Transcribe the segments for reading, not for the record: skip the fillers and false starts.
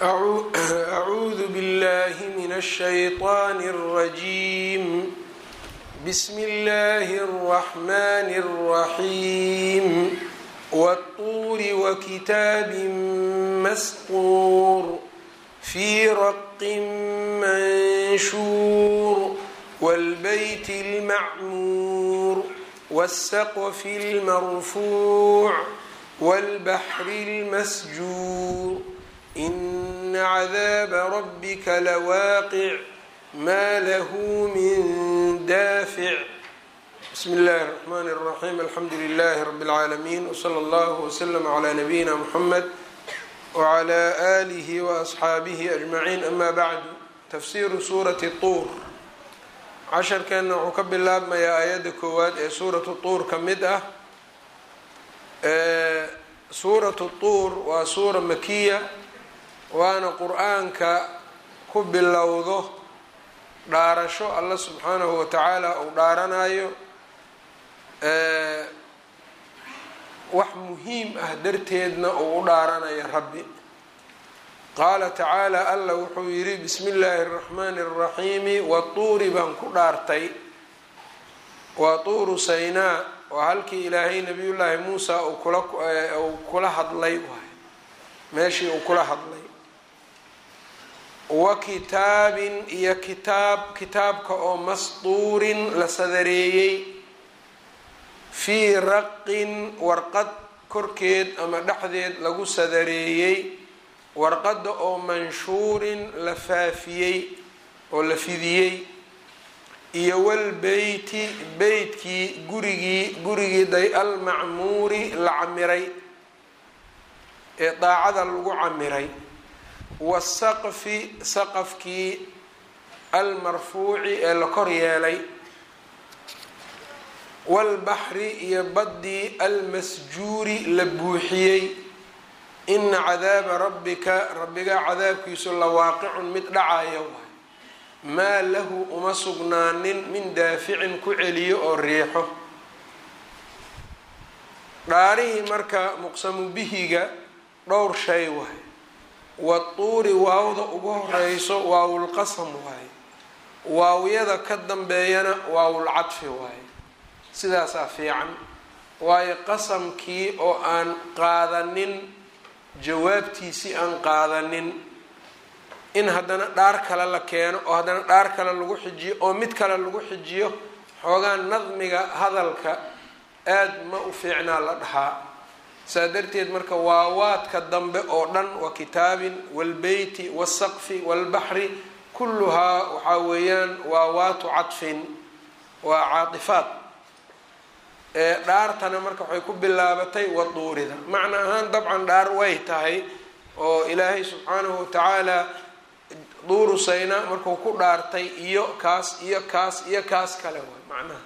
أعوذ بالله من الشيطان الرجيم. بسم الله الرحمن الرحيم. والطور وكتاب مسطور في رق منشور والبيت المعمور والسقف المرفوع والبحر المسجور إن عذاب ربك لواقع ما له من دافع. بسم الله الرحمن الرحيم. الحمد لله رب العالمين وصلى الله وسلم على نبينا محمد وعلى آله وأصحaabihi أجمعين. أما بعد، تفسير سورة الطور. casharkeena wuxuu ka bilaabmayaa aayadda koowaad ee suuratu tuur ka mid ah. suuratu tuur waa suura makiya, waana qur-aanka ku bilowdo dhaarasho alla subxaanahu watacaala uu dhaaranayo wax muhiim ah darteedna uu u dhaaranayo rabbi. qaala tacaala alla wuxuu yidhi bismi illaahi araxmaani araxiimi watuuri baan ku dhaartay. waa tuuru saynaa, waa halkii ilaahay nabiyullaahi muusa uu kula hadlay waay, meeshii uu kula hadlay. wa kitaabin iyo kitaabka oo masduurin la sadareeyey, fii raqin warqad korkeed ama dhexdeed lagu sadareeyey, warqadda oo manshuurin la faafiyey oo la fidiyey, iyo walbeyti beytkii gurigii day almacmuuri la camiray ee daacada lagu camiray, wasaqfi saqafkii almarfuuci ee la kor yeelay, walbaxri iyo baddii almasjuuri la buuxiyey. ina cadaaba rabbiga cadaabkiisu la waaqicun mid dhacaya waay, maa lahu uma sugnaanin min daaficin ku celiyo oo riixo. dhaarihii marka muqsamu bihiga dhowr shay waay. watuuri waawda ugu horeyso waawulqasam waaye, waawyada ka dambeeyana waawulcadfi waaye. sidaasaa fiican, waayo qasamkii oo aan qaadanin jawaabtiisii aan qaadanin in haddana dhaar kale la keeno oo haddana dhaar kale lagu xijiyo oo mid kale lagu xijiyo, xoogaa nadmiga hadalka aada ma u fiicnaa la dhahaa. saa darteed marka waawaadka dambe oo dhan wa kitaabin walbeyti wasaqfi walbaxri kulluhaa waxaa weeyaan waawaatu cadfin, waa caatifaad. dhaartana marka waxay ku bilaabatay waduurida, macna ahaan dabcan dhaar way tahay oo ilaahay subxaanahu watacaala duuru saynaa markuu ku dhaartay iyo kaas iyo kaas iyo kaas kale waay macnaha.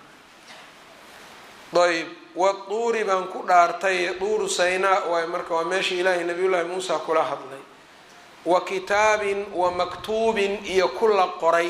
ayb watuuri baan ku dhaartay, duuru saynaa waay marka waa meesha ilaahay nabiyullaahi muusa kula hadlay. wa kitaabin wa maktuubin iyo kula qoray,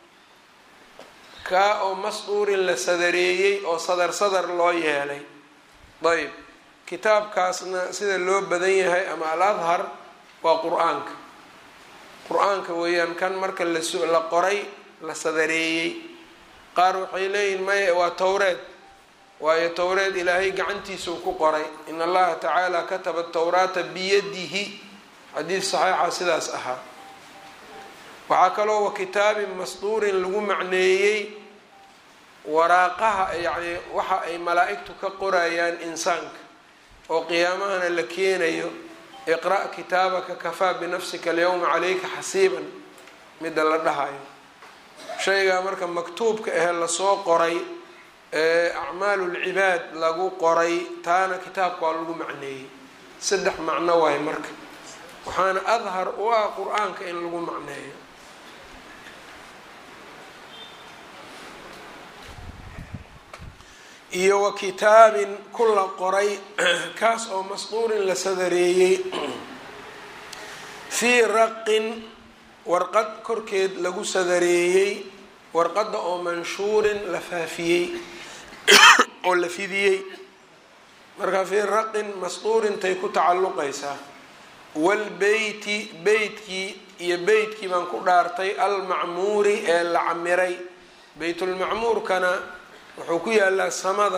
kaa oo masduurin la sadareeyey oo sadar loo yeelay. ayb kitaabkaasna sida loo badan yahay ama al-adhar waa qur-aanka weeyaan kan marka la qoray la sadareeyey. qaar waxay leeyihin maya waa towreed, waayo towreed ilaahay gacantiisuu ku qoray. in allaha tacaala kataba tawraata biyadihi, xadiid saxiixa sidaas ahaa. waxaa kaloo wa kitaabin masduurin lagu macneeyey waraaqaha, yacni waxa ay malaa'igtu ka qorayaan insaanka oo qiyaamahana la keenayo. iqra' kitaabaka kafaa binafsika alyawma calayka xasiiban, midda la dhahayo. shaygaa marka maktuubka ahe lasoo qoray ee acmaalulcibaad lagu qoray, taana kitaabka waa lagu macneeyey. 3 macno waaye marka, waxaana adhar u ah qur-aanka in lagu macneeyo. iyo wa kitaabin ku la qoray, kaas oo masduurin la sadareeyey, fii raqin warqad korkeed lagu sadareeyey, warqadda oo manshuurin la faafiyey oo la fidiyey. marka fii raqin masduurintay ku tacalluqaysaa. walbeyti beytkii iyo beytkii baan ku dhaartay almacmuuri ee la camiray. beytulmacmuurkana wuxuu ku yaalaa samada.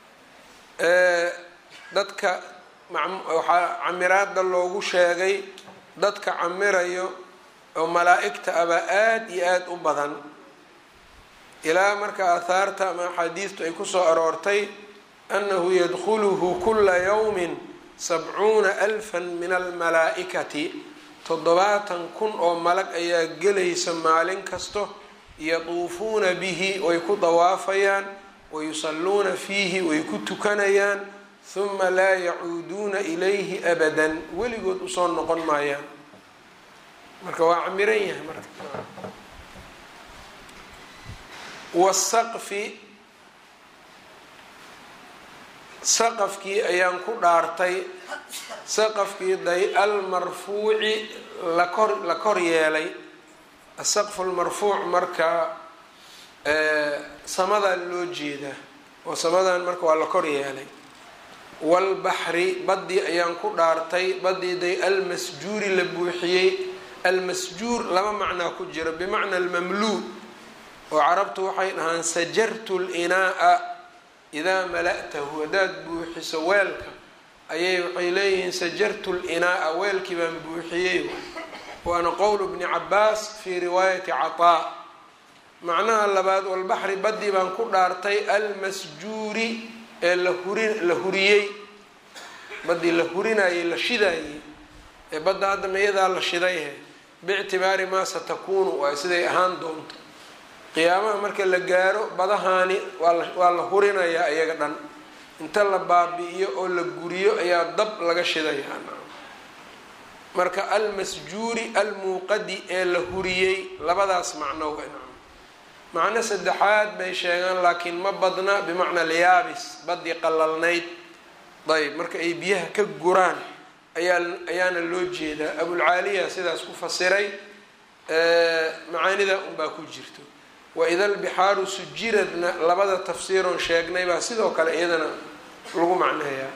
dadka waxaa camiraada loogu sheegay dadka camirayo oo malaa'igta abaa aada iyo aada u badan, ilaa marka aahaarta ama axaadiistu ay kusoo aroortay annahu yadkhuluhu kula yawmin 70,000 min almalaa'ikati, 70,000 oo malag ayaa gelaysa maalin kasto, yatuufuuna bihi way ku dawaafayaan, wayusalluuna fiihi way ku tukanayaan, huma laa yacuuduuna ilayhi abadan, weligood usoo noqon maayaan. marka waa camiran yahay. marka wasaqfi, saqafkii ayaan ku dhaartay, saqafkii day almarfuuci la kor yeelay. asaqfu lmarfuuc marka samadaa loo jeedaa, oo samadan marka waa la kor yeelay. walbaxri, baddii ayaan ku dhaartay, baddii day almasjuuri la buuxiyey. almasjuur laba macnaa ku jira, bimacna almamluu, oo carabtu waxay dhahaan sajartu linaa'a idaa mala'tahu, haddaad buuxiso weelka ayay waxay leeyihiin sajartu linaa'a, weelkii baan buuxiyey. waana qowl bni cabaas fii riwaayati cataa. macnaha labaad, walbaxri baddii baan ku dhaartay almasjuuri ee la huriyey, baddii la hurinayey la shidaayey. ee badda hadda mayadaa la shidayhe biictibaari maa satakuunu, waa siday ahaan doonto. qiyaamaha marka la gaaro badahaani waa la hurinayaa iyaga dhan, inta la baabi'iyo oo la guriyo ayaa dab laga shidayaa. marka almasjuuri almuuqadi ee la huriyey, labadaas macno. macno saddexaad bay sheegaan laakiin ma badna, bimacna alyaabis, baddii qalalnayd. ayb, marka ay biyaha ka guraan ayaana loo jeedaa. abulcaaliya sidaas ku fasiray, macaanida unbaa ku jirto. waida albixaaru sujiradna labada tafsiiroon sheegnay baa sidoo kale iyadana lagu macneeyaa.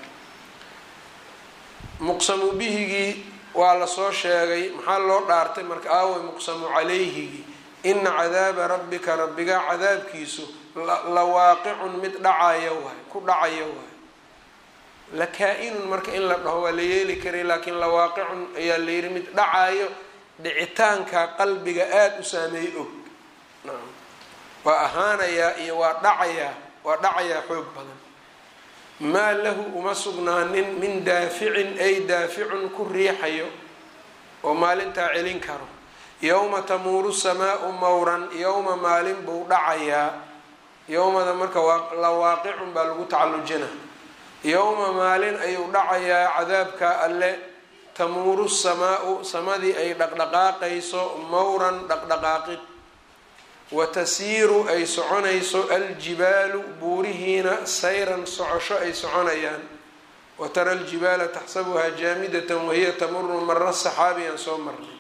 muqsamu bihigii waa lasoo sheegay, maxaa loo dhaartay marka? aaway muqsamu calayhigii. ina cadaaba rabbika, rabbigaa cadaabkiisu la waaqicun mid dhacaya waay, ku dhacaya waay. lakaa-inun marka in la dhaho waa la yeeli karay, laakiin lawaaqicun ayaa la yihi mid dhacayo, dhicitaanka qalbiga aada u saameey og. naam, waa ahaanayaa iyo waa dhacayaa xoog badan. maa lahu uma sugnaanin min daaficin, ay daaficun ku riixayo oo maalintaa celin karo. yowma tamuuru samaau mawran, yowma maalin buu dhacayaa. yowmada marka lawaaqicun baa lagu tacallujina. yowma maalin ayuu dhacayaa cadaabka alle. tamuuru samaau, samadii ay dhaqdhaqaaqayso, mawran dhaqdhaqaaqid. watasiiru ay soconayso aljibaalu, buurihiina sayran socosho ay soconayaan. watara aljibaala taxsabuhaa jaamidatan wahiya tamuru mara saxaabiyaan soo marnay.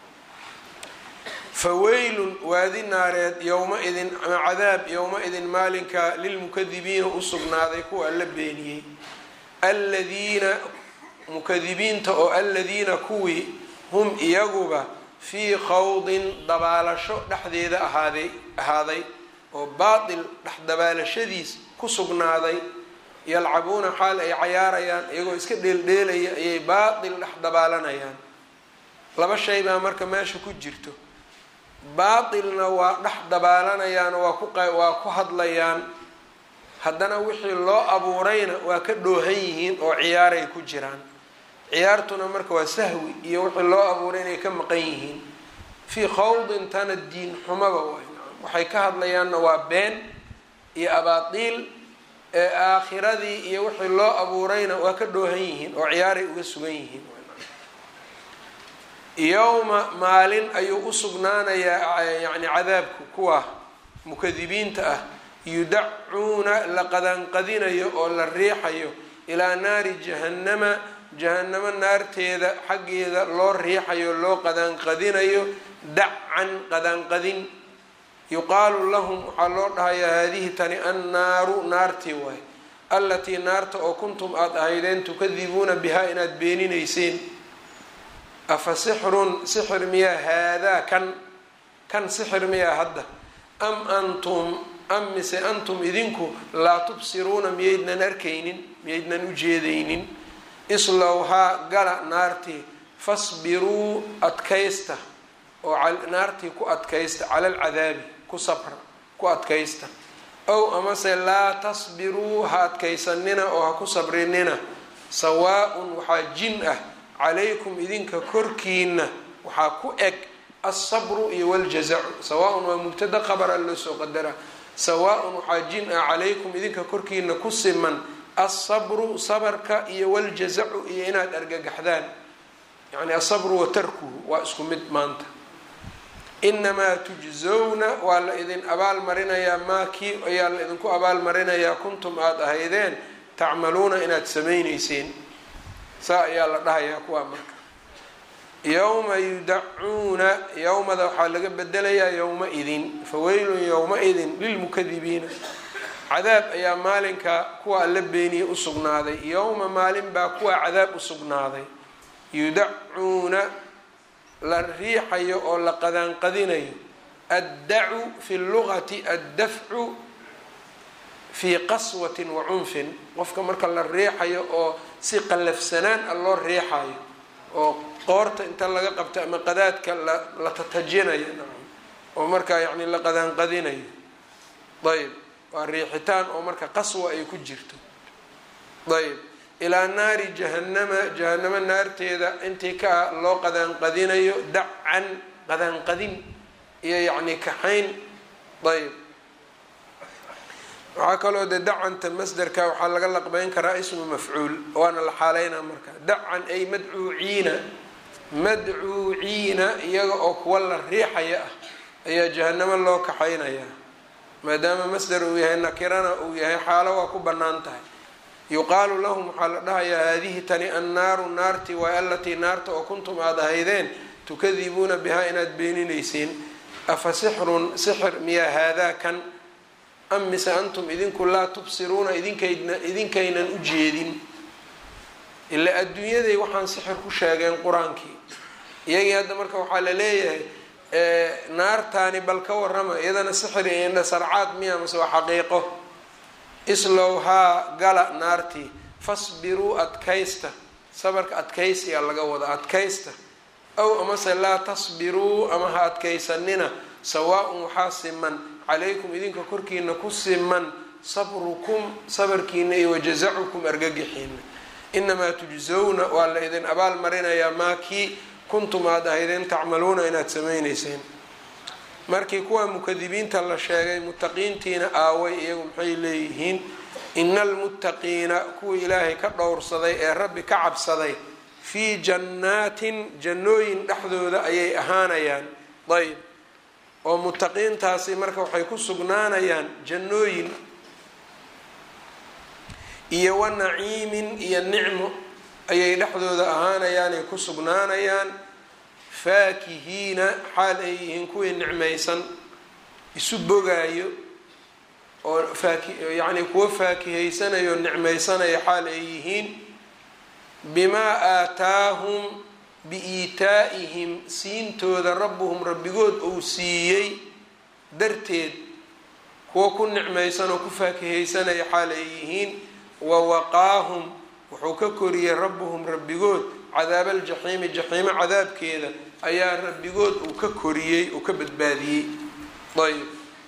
faweylun, waadi naareed, yowmaidin ama cadaab yowma-idin maalinka lilmukadibiina u sugnaaday, kuwa alla beeniyey. aladiina mukadibiinta oo aladiina kuwii hum iyaguba fii khawdin dabaalasho dhexdeeda ahaaday oo baatil dhex dabaalashadiis ku sugnaaday. yalcabuuna xaal ay cayaarayaan, iyagoo iska dheeldheelaya ayay baatil dhex dabaalanayaan. laba shay baa marka meesha ku jirto. baatilna waa dhex dabaalanayaan, waa ku hadlayaan, haddana wixii loo abuurayna waa ka dhoohan yihiin oo ciyaaray ku jiraan. ciyaartuna marka waa sahwi iyo wixii loo abuuray inay ka maqan yihiin. fii khawdin tana diin xumaba waay, waxay ka hadlayaanna waa been iyo abaatiil, ee aakhiradii iyo wixii loo abuurayna waa ka dhoohan yihiin oo ciyaaray uga sugan yihiin. yowma maalin ayuu u sugnaanayaa yani cadaabku kuwa mukadibiinta ah. yudacuuna la qadanqadinayo oo la riixayo ilaa naari jahannama, jahannamo naarteeda xaggeeda loo riixayo, loo qadanqadinayo. dacan qadanqadin. yuqaalu lahum, waxaa loo dhahayaa haadihi tani annaaru, naartii waay, allatii naarta oo kuntum aada ahaydeen tukadibuuna bihaa inaad beeninayseen. afa sixrun sixir miyaa haadaa kan sixir miyaa hadda am antum am mise antum idinku laa tubsiruuna miyaydnan arkaynin miyaydnan u jeedaynin islowhaa gala naartii fasbiruu adkaysta oo naartii ku adkaysta cala alcadaabi ku sabra ku adkaysta ow amase laa tasbiruu ha adkaysanina oo ha ku sabrinina sawaa-un waxaa jin ah calaykum idinka korkiina waxaa ku eg alsabru iyo waljazacu sawaa-un waa mubtada qabara loo soo qadara sawaa-un waxaa jin ah calaykum idinka korkiina ku siman alsabru sabarka iyo waljazacu iyo inaad argagaxdaan yacni asabru wa tarkuhu waa isku mid maanta inamaa tujzowna waa la idin abaal marinayaa maakii ayaa la idinku abaal marinayaa kuntum aada ahaydeen tacmaluuna inaad samayneyseen saa ayaa la dhahayaa kuwaa marka yowma yudacuuna yowmada waxaa laga bedelayaa yowma-idin faweylun yowma-idin lilmukadibiina cadaab ayaa maalinka kuwa alla beeniye usugnaaday yowma maalin baa kuwa cadaab usugnaaday yudacuuna la riixayo oo la qadaanqadinayo addacu fi lugati addafcu fii qaswatin wa cunfin qofka marka la riixayo oo si qallafsanaan a loo riixayo oo qoorta inta laga qabto ama qadaadka la tatajinayo oo markaa yacni la qadaanqadinayo ayb waa riixitaan oo marka qaswa ay ku jirto ayb ilaa naari jahanama naarteeda intii ka loo qadaanqadinayo dacan qadaanqadin iyo yacni kaxayn ayb waxaa kaloo de dacanta masderka waxaa laga laqbeyn karaa ismu mafcuul waana la xaaleynaa marka dacan ay madcuuciina iyaga oo kuwa la riixaya ah ayaa jahanamo loo kaxaynayaa maadaama masder uu yahay nakirana uu yahay xaalo waa ku bannaan tahay yuqaalu lahum waxaa la dhahayaa haadihi tani annaaru naarti waa alatii naarta oo kuntum aada ahaydeen tukadibuuna bihaa inaad beeninayseen afa sixrun sixir miyaa haadaa kan am mise antum idinku laa tubsiruuna idinkaynan u jeedin ilaa adduunyaday waxaan sixir ku sheegeen qur-aankii iyagii hadda marka waxaa la leeyahay naartaani bal ka warrama iyadana sixir iyo sarcaad miya mase waa xaqiiqo islowhaa gala naartii fasbiruu adkaysta sabarka adkaysiyaa laga wada adkaysta aw amase laa tasbiruu ama ha adkaysanina sawaa-un waxaa siman calaykum idinka korkiina ku siman sabrukum sabarkiina iyo wajazacukum argagixiina inamaa tujzowna waa la idin abaal marinayaa maakii kuntum aada ahaydeen tacmaluuna inaad samayneyseen markii kuwa mukadibiinta la sheegay muttaqiintiina aaway iyagu maxay leeyihiin ina almuttaqiina kuwii ilaahay ka dhowrsaday ee rabbi ka cabsaday fii jannaatin jannooyin dhexdooda ayay ahaanayaan ayb oo muttaqiintaasi marka waxay ku sugnaanayaan jannooyin iyo wa naciimin iyo nicmo ayay dhexdooda ahaanayaan ay ku sugnaanayaan faakihiina xaal ay yihiin kuwii nicmaysan isu bogaayo oo yacni kuwa faakihaysanayoo nicmaysanaya xaal ay yihiin bimaa aataahum biiitaa'ihim siintooda rabbuhum rabbigood uu siiyey darteed kuwa ku nicmaysan oo ku faakihaysanaya xaal ay yihiin wawaqaahum wuxuu ka koriyey rabbuhum rabbigood cadaaba aljaxiimi jaxiimo cadaabkeeda ayaa rabbigood uu ka koriyey uu ka badbaadiyey ayb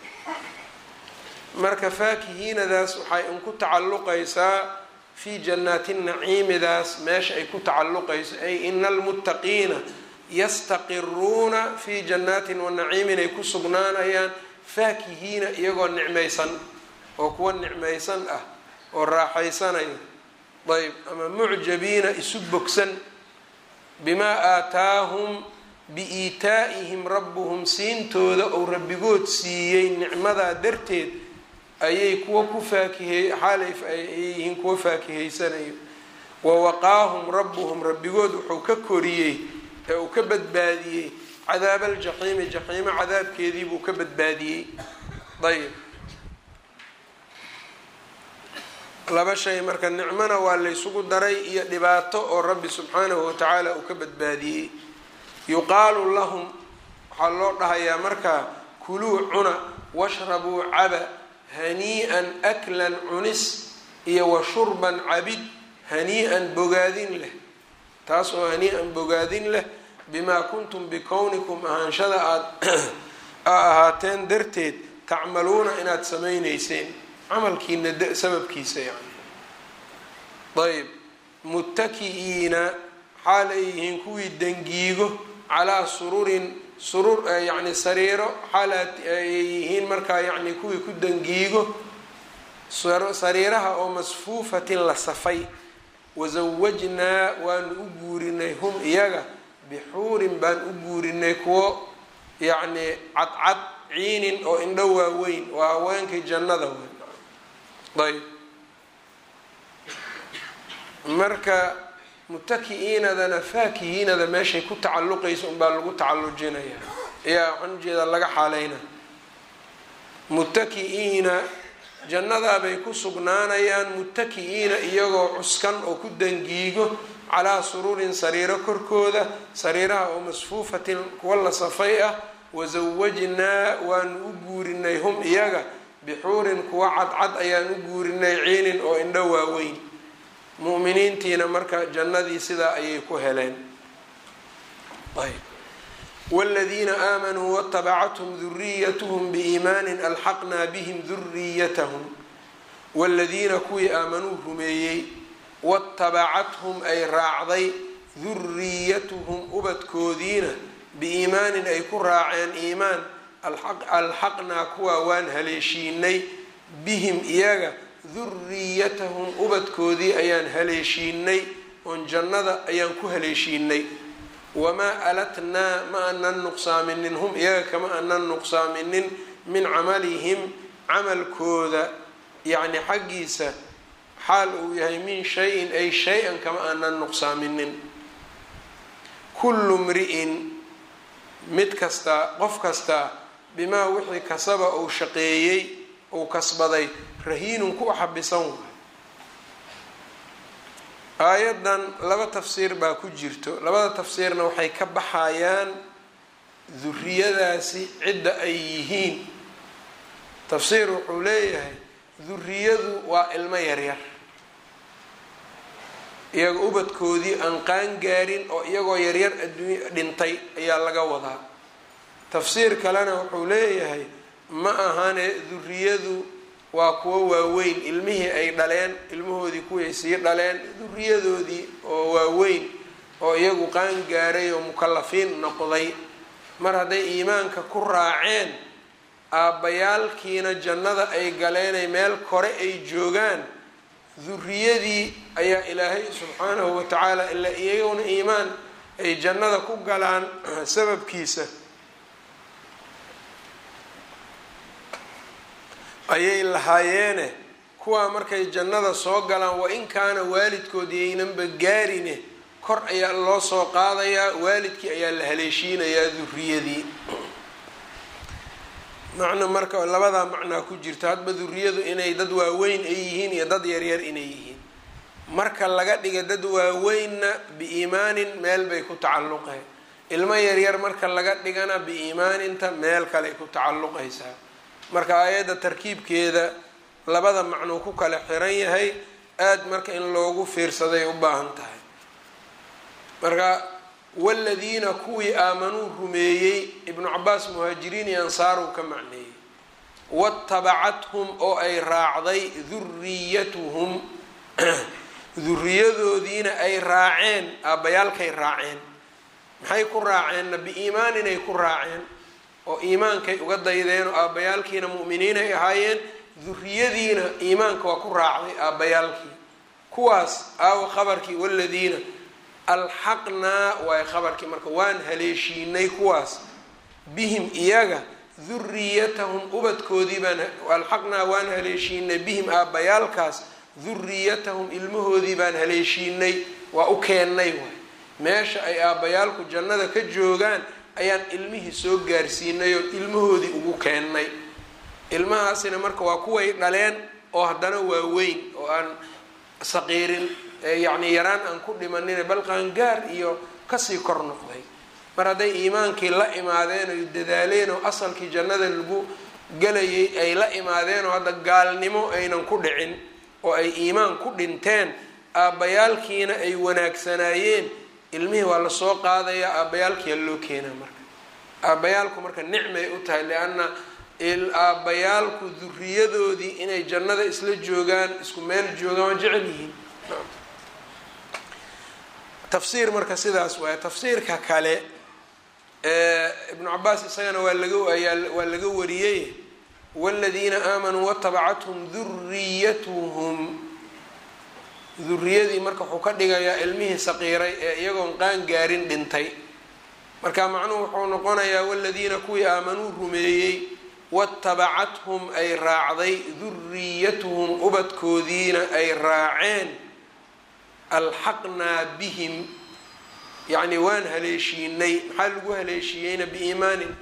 marka faakihiinadaas waxay un ku tacalluqaysaa fii jannaati naciimidaas meesha ay ku tacalluqayso ay ina almuttaqiina yastaqiruuna fii jannaatin wanaciimin ay ku sugnaanayaan faakihiina iyagoo nicmaysan oo kuwa nicmaysan ah oo raaxaysanaya ayb ama mucjabiina isu bogsan bimaa aataahum biiitaa'ihim rabbuhum siintooda ou rabbigood siiyey nicmadaa darteed ayay kuwa ku faakihey xaalay yihiin kuwa faakihaysanayo wawaqaahum rabbuhum rabbigood wuxuu ka koriyey ee uu ka badbaadiyey cadaaba aljaxiimi jaxiimo cadaabkeedii buu ka badbaadiyey ayb laba shay marka nicmona waa laysugu daray iyo dhibaato oo rabbi subxaanahu watacaala uu ka badbaadiyey yuqaalu lahum waxaa loo dhahayaa markaa kuluu cuna washrabuu caba hanii'an aklan cunis iyo wa shurban cabid hanii'an bogaadin leh, taas oo hanii'an bogaadin leh bimaa kuntum bikownikum ahaanshada aada ahaateen darteed tacmaluuna inaad samaynayseen camalkiina sababkiisa yani. ayb muttaki'iina xaal ay yihiin kuwii dangiigo calaa sururin surur yani sariiro xaal ay yihiin markaa yani kuwii ku dangiigo sariiraha oo masfuufatin la safay. wasawajnaa waanu u guurinay hum iyaga bixuurin baan u guurinay kuwo yacni cadcad ciinin oo indho waaweyn, waa haweenkii jannada weyn. ayb marka mutaki'iinadana faakihiinada meeshay ku tacalluqayso unbaa lagu tacallujinaya ayaa waxaan ujeedaa laga xaaleyna. mutaki'iina jannadaabay ku sugnaanayaan mutaki'iina iyagoo cuskan oo ku dangiigo calaa sururin sariiro korkooda, sariiraha oo masfuufatin kuwa la safay ah. wasawajnaa waanu u guurinay hum iyaga bixuurin kuwa cadcad ayaan u guurinay ciinin oo indho waaweyn. mu'miniintiina marka jannadii sidaa ayay ku heleen. wاladiina aamanuu watabacathum duriyatuhum biiimaanin alxaqnaa bihim duriyatahum. wاladiina kuwii aamanuu rumeeyey watabacathum ay raacday duriyatuhum ubadkoodiina biiimaanin ay ku raaceen iimaan alxaqnaa kuwaa waan haleeshiinay bihim iyaga duriyatahum ubadkoodii ayaan haleeshiinay oon jannada ayaan ku haleeshiinay. wamaa alatnaa ma anan nuqsaaminin hum iyaga kama anan nuqsaaminin min camalihim camalkooda yacni xaggiisa xaal uu yahay min shayin ay shay-an kama anan nuqsaaminin. kullu mri'in mid kastaa qof kastaa bimaa wixii kasaba uu shaqeeyey uu kasbaday rahiinun ku xabisan waay. aayadan laba tafsiir baa ku jirto, labada tafsiirna waxay ka baxayaan duriyadaasi cidda ay yihiin. tafsiir wuxuu leeyahay duriyadu waa ilmo yaryar, iyaga ubadkoodii aan qaan gaarin oo iyagoo yaryar adduunya dhintay ayaa laga wadaa. tafsiir kalena wuxuu leeyahay ma ahane duriyadu waa kuwo waaweyn, ilmihii ay dhaleen ilmahoodii kuway sii dhaleen duriyadoodii oo waaweyn oo iyagu qaan gaaray oo mukalafiin noqday. mar hadday iimaanka ku raaceen aabbayaalkiina jannada ay galeenay meel kore ay joogaan, duriyadii ayaa ilaahay subxaanahu watacaala ilaa iyaguna iimaan ay jannada ku galaan sababkiisa ayay lahaayeene kuwaa markay jannada soo galaan wain kaana waalidkood yaynanba gaarine kor ayaa loo soo qaadayaa, waalidkii ayaa la haleeshiinayaa duriyadii. macno marka labadaa macnaa ku jirta, hadba duriyadu inay dad waaweyn ay yihiin iyo dad yaryar inay yihiin. marka laga dhiga dad waaweynna biiimaanin meel bay ku tacalluqeen, ilmo yaryar marka laga dhigana biiimaaninta meel kale ku tacalluqaysaa. marka aayadda tarkiibkeeda labada macnuu ku kala xiran yahay, aada marka in loogu fiirsaday u baahan tahay. marka waaladiina kuwii aamanuu rumeeyey, ibnu cabaas muhaajiriin iyo ansaaruu ka macneeyey. watabacathum oo ay raacday duriyatuhum duriyadoodiina ay raaceen, aabbayaalkay raaceen. maxay ku raaceenna biiimaan inay ku raaceen oo iimaankay uga daydeen oo aabbayaalkiina mu'miniin ay ahaayeen, duriyadiina iimaanka waa ku raacday aabbayaalkii. kuwaas aawa khabarkii waaladiina alxaqnaa waay khabarkii, marka waan haleeshiinay kuwaas bihim iyaga duriyatahum ubadkoodii baan alxaqnaa waan haleeshiinay bihim aabbayaalkaas duriyatahum ilmahoodii baan haleeshiinay, waa u keennay waay. meesha ay aabbayaalku jannada ka joogaan ayaan ilmihii soo gaarsiinay oo ilmahoodii ugu keennay. ilmahaasina marka waa kuway dhaleen oo haddana waa weyn oo aan saqiirin yacni yaraan aan ku dhimanin bal qaangaar iyo kasii kor noqday. mar hadday iimaankii la imaadeen oy dadaaleen oo asalkii jannada lagu galayay ay la imaadeen oo hadda gaalnimo aynan ku dhicin oo ay iimaan ku dhinteen aabbayaalkiina ay wanaagsanaayeen ilmihii waa lasoo qaadayaa aabbayaalkiia loo keenaa marka aabbayaalku marka nicmay u tahay lianna aabbayaalku duriyadoodii inay jannada isla joogaan isku meel joogaan waa jecel yihiin tafsiir marka sidaas waaya tafsiirka kale ibnu cabaas isagana waa laga wariyey wاladiina aamanuu watabacathum duriyatuhum duriyadii marka wuxuu ka dhigayaa ilmihii saqiiray ee iyagoon qaan gaarin dhintay marka macnuhu wuxuu noqonayaa wladiina kuwii aamanuu rumeeyey watabacathum ay raacday duriyatuhum ubadkoodiina ay raaceen alxaqnaa bihim yacni waan haleeshiinay maxaa lagu haleeshiiyeyna biiimaanin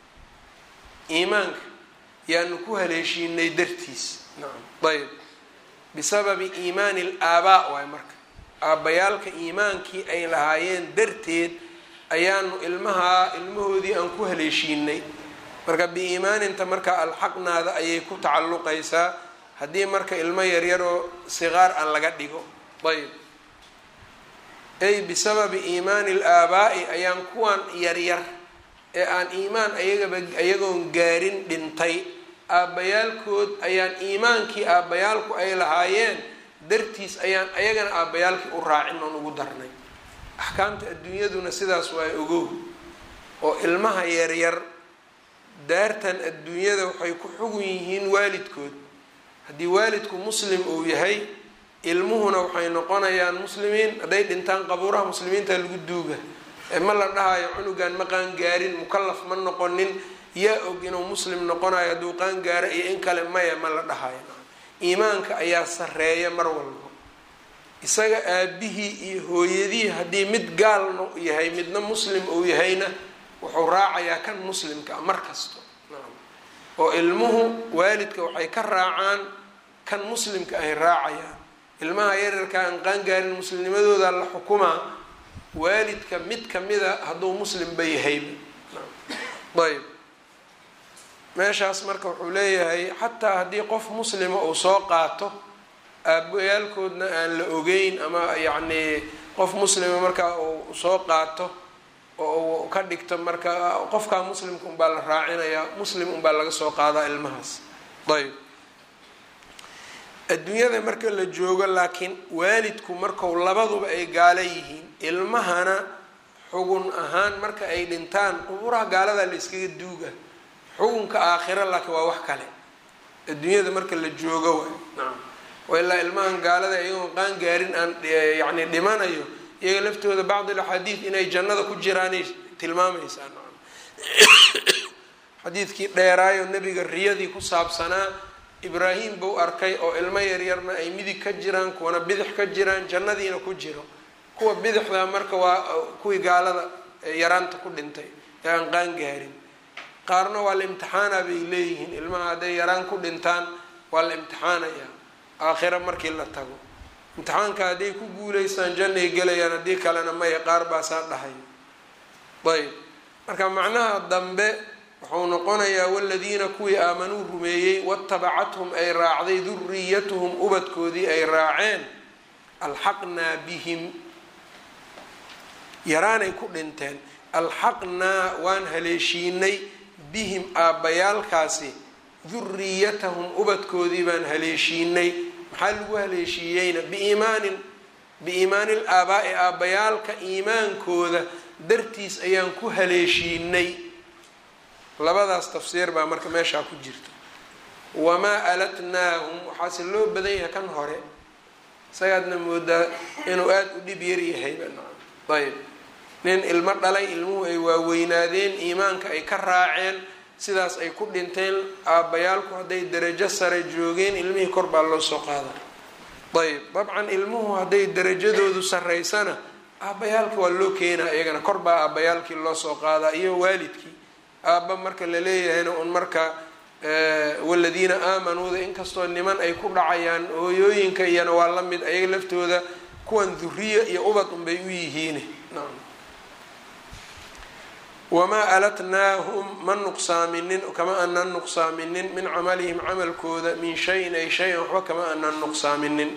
iimaanka yaanu ku haleeshiinay dartiis nacam ayb bisababi iimaani alaabaa waay marka aabbayaalka iimaankii ay lahaayeen darteed ayaanu ilmahoodii aan ku haleeshiinay marka biiimaaninta marka alxaqnaada ayay ku tacalluqaysaa haddii marka ilmo yaryaroo siqaar aan laga dhigo ayb ay bisababi iimaani alaabaa'i ayaan kuwan yaryar ee aan iimaan ayagoon gaarin dhintay aabbayaalkood ayaan iimaankii aabbayaalku ay lahaayeen dartiis ayaan ayagana aabbayaalkii u raacin oon ugu darnay axkaamta adduunyaduna sidaas waa ogow oo ilmaha yaryar daartan adduunyada waxay ku xugun yihiin waalidkood haddii waalidku muslim uu yahay ilmuhuna waxay noqonayaan muslimiin hadday dhintaan qabuuraha muslimiinta lagu duuga ma la dhahayo cunugan ma qaangaarin mukallaf ma noqonin yaa og inuu muslim noqonayo hadduu qaangaaro iyo in kale maya ma la dhahayo iimaanka ayaa sareeya mar walba isaga aabihii iyo hooyadii haddii mid gaalna yahay midna muslim uu yahayna wuxuu raacayaa kan muslimka mar kasto oo ilmuhu waalidka waxay ka raacaan kan muslimka ay raacayaan ilmaha yaryarka aan qaangaarin muslimnimadooda la xukumaa waalidka mid kamida hadduu muslimba yahayba ayb meeshaas marka wuxuu leeyahay xataa haddii qof muslima uu soo qaato aabbayaalkoodna aan la ogeyn ama yacni qof muslima markaa uu soo qaato oo uu ka dhigto marka qofkaa muslimka unbaa la raacinayaa muslim unbaa laga soo qaadaa ilmahaas ayb adduunyada marka la joogo laakiin waalidku markau labaduba ay gaalo yihiin ilmahana xugun ahaan marka ay dhintaan qubuuraha gaaladaa la iskaga duuga xukunka aakhira laakiin waa wax kale adduunyada marka la joogo waay nacam waa ilaa ilmahan gaalada iyagoon qaan gaarin aan yacni dhimanayo iyaga laftooda bacd alaxaadiid inay jannada ku jiraanay tilmaamaysaa nacam xadiidkii dheeraayo nebiga riyadii ku saabsanaa ibraahim buu arkay oo ilmo yaryarna ay midig ka jiraan kuwana bidix ka jiraan jannadiina ku jiro kuwa bidixda marka waa kuwii gaalada yaraanta ku dhintay ee aan qaan gaarin qaarna waa la imtixaana bay leeyihiin ilmaha hadday yaraan ku dhintaan waa la imtixaanayaa aakhira markii la tago imtixaanka hadday ku guulaystaan jannay gelayaan haddii kalena maya qaar baasaa dhahay ayb marka macnaha dambe wuxuu noqonayaa waladiina kuwii aamanuu rumeeyey watabacathum ay raacday duriyatuhum ubadkoodii ay raaceen alxaqnaa bihim yaraanay ku dhinteen alxaqnaa waan haleeshiinay bihim aabbayaalkaasi duriyatahum ubadkoodii baan haleeshiinay maxaa lagu haleeshiiyeyna biiimaani alaabaa'i aabbayaalka iimaankooda dartiis ayaan ku haleeshiinay labadaas tafsiir baa marka meeshaa ku jirta wamaa alatnaahum waxaase loo badan yahay kan hore isagaadna moodaa inuu aada u dhib yar yahayba ayb nin ilmo dhalay ilmuhu ay waaweynaadeen iimaanka ay ka raaceen sidaas ay ku dhinteen aabbayaalku hadday darajo sare joogeen ilmihii kor baa loo soo qaada ayb dabcan ilmuhu hadday darajadoodu saraysana aabbayaalka waa loo keenaa iyagana kor baa aabbayaalkii loo soo qaadaa iyo waalidkii aabba marka la leeyahayna un marka waladiina aamanuuda inkastoo niman ay ku dhacayaan hooyooyinka iyana waa la mid ayaga laftooda kuwan duriya iyo ubad unbay u yihiin wamaa alatnaahum ma nuqsaaminin kama aanan nuqsaaminin min camalihim camalkooda min shayin ay shay-an waxba kama aanan nuqsaaminin.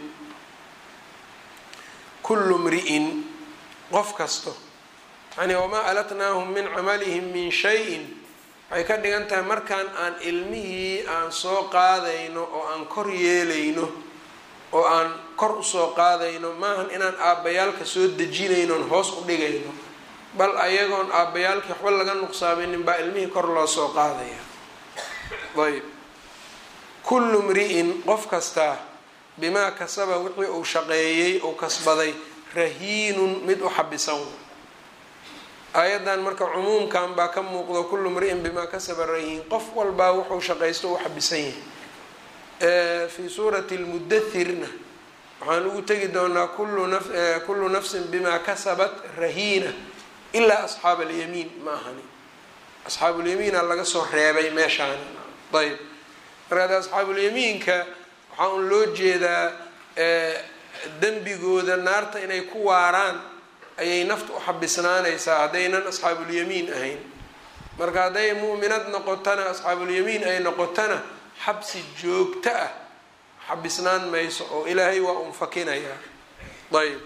kullu mri'in qof kasto yani wamaa alatnaahum min camalihim min shayin waxay ka dhigan tahay markaan aan ilmihii aan soo qaadayno oo aan kor yeelayno oo aan kor usoo qaadayno maahan inaan aabbayaalka soo dejinaynon hoos u dhigayno, bal ayagoon aabbayaalkii waxba laga nuqsaaminin baa ilmihii kor loo soo qaadaya. ayb kullu mri'in qof kastaa bimaa kasaba wixii uu shaqeeyey uu kasbaday rahiinun mid u xabisan. aayadan marka cumuumkan baa ka muuqdo kullu mri'in bimaa kasaba rahiin, qof walbaa wuxuu shaqaysto u xabisan yahay. fii suurati lmudathirna waxaan ugu tegi doonaa kullu nafsin bimaa kasabat rahiina ilaa asxaab alyamiin ma ahani, asxaabulyamiina laga soo reebay meeshaan. ayb markaad asxaabulyamiinka waxaa un loo jeedaa dembigooda naarta inay ku waaraan ayay nafta u xabisnaanaysaa haddaynan asxaabulyamiin ahayn. marka hadday mu'minad noqotana asxaabulyamiin ay noqotana xabsi joogto ah xabisnaan mayso oo ilaahay waa un fakinayaa. ayb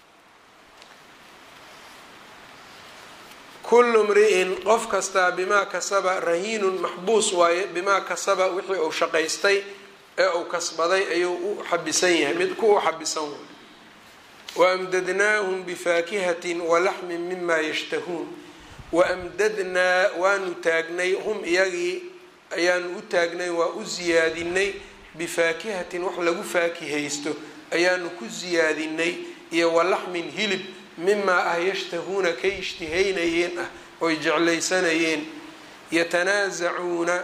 kullu mri'in qof kastaa bimaa kasaba rahiinun maxbuus waaye, bimaa kasaba wixii uu shaqaystay ee uu kasbaday ayuu u xabisan yahay, mid ku u xabisan waay. waamdadnaahum bifaakihatin walaxmin mima yashtahuun. waamdadnaa waanu taagnay hum iyagii ayaanu u taagnay waa u siyaadinay bifaakihatin wax lagu faakihaysto ayaanu ku siyaadinay iyo walaxmin hilib mimaa ah yashtahuuna kay ishtihaynayeen ah oy jeclaysanayeen. yatanaasacuuna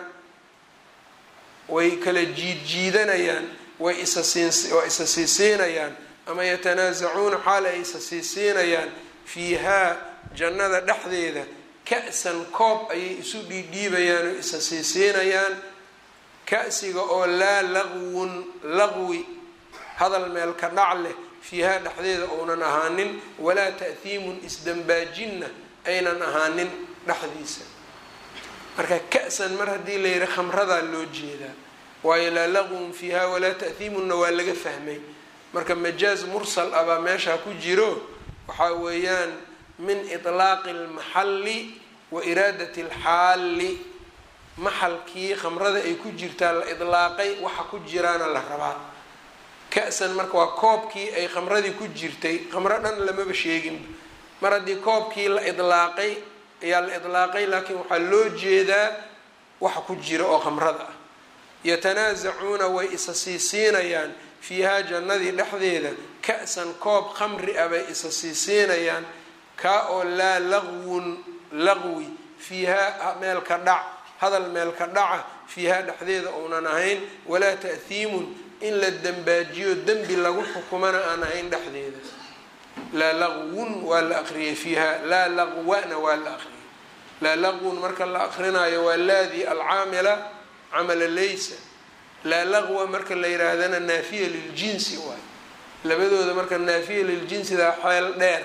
way kala jiidjiidanayaan way isa siisiinayaan ama yatanaasacuuna xaal ay isa siisiinayaan fiihaa jannada dhexdeeda ka-san koob ayay isu dhiidhiibayaan oo isa siisiinayaan. ka-siga oo laa laqwun laqwi hadal meel ka dhac leh fiihaa dhexdeeda ounan ahaanin, walaa ta'hiimun isdambaajinna aynan ahaanin dhexdiisa. marka ka-san mar haddii la yihi khamradaa loo jeedaa, waayo laa laqwun fiihaa walaa ta'hiimunna waa laga fahmay. marka majaaz mursal ah baa meeshaa ku jiro, waxaa weeyaan min iطlaaqi اlmaxalli wa iraadati اlxaalli. maxalkii khamrada ay ku jirtaa la idlaaqay, waxa ku jiraana la rabaa. ka-san marka waa koobkii ay khamradii ku jirtay, khamro dhan lamaba sheeginba. mar haddii koobkii la idlaaqay ayaa la idlaaqay, laakiin waxaa loo jeedaa waxa ku jira oo khamrada ah. yatanaasacuuna way isa siisiinayaan fiihaa jannadii dhexdeeda ka-san koob khamri ah bay isa siisiinayaan, kaa oo laa laqwun laqwi fiihaa meel ka dhac hadal meel ka dhaca fiihaa dhexdeeda uunan ahayn, walaa ta'hiimun in la dembaajiyo dembi lagu xukumana aan ahayn dhexdeeda. laa laqwun waa la aqriyay fiihaa, laa laqwana waa la aqriyay. laa laqwun marka la aqrinayo waa laadii alcaamila camala laysa. laa laqwa marka la yihaahdana naafiya liljinsi waay, labadooda marka naafiya liljinsidaa xeel dheer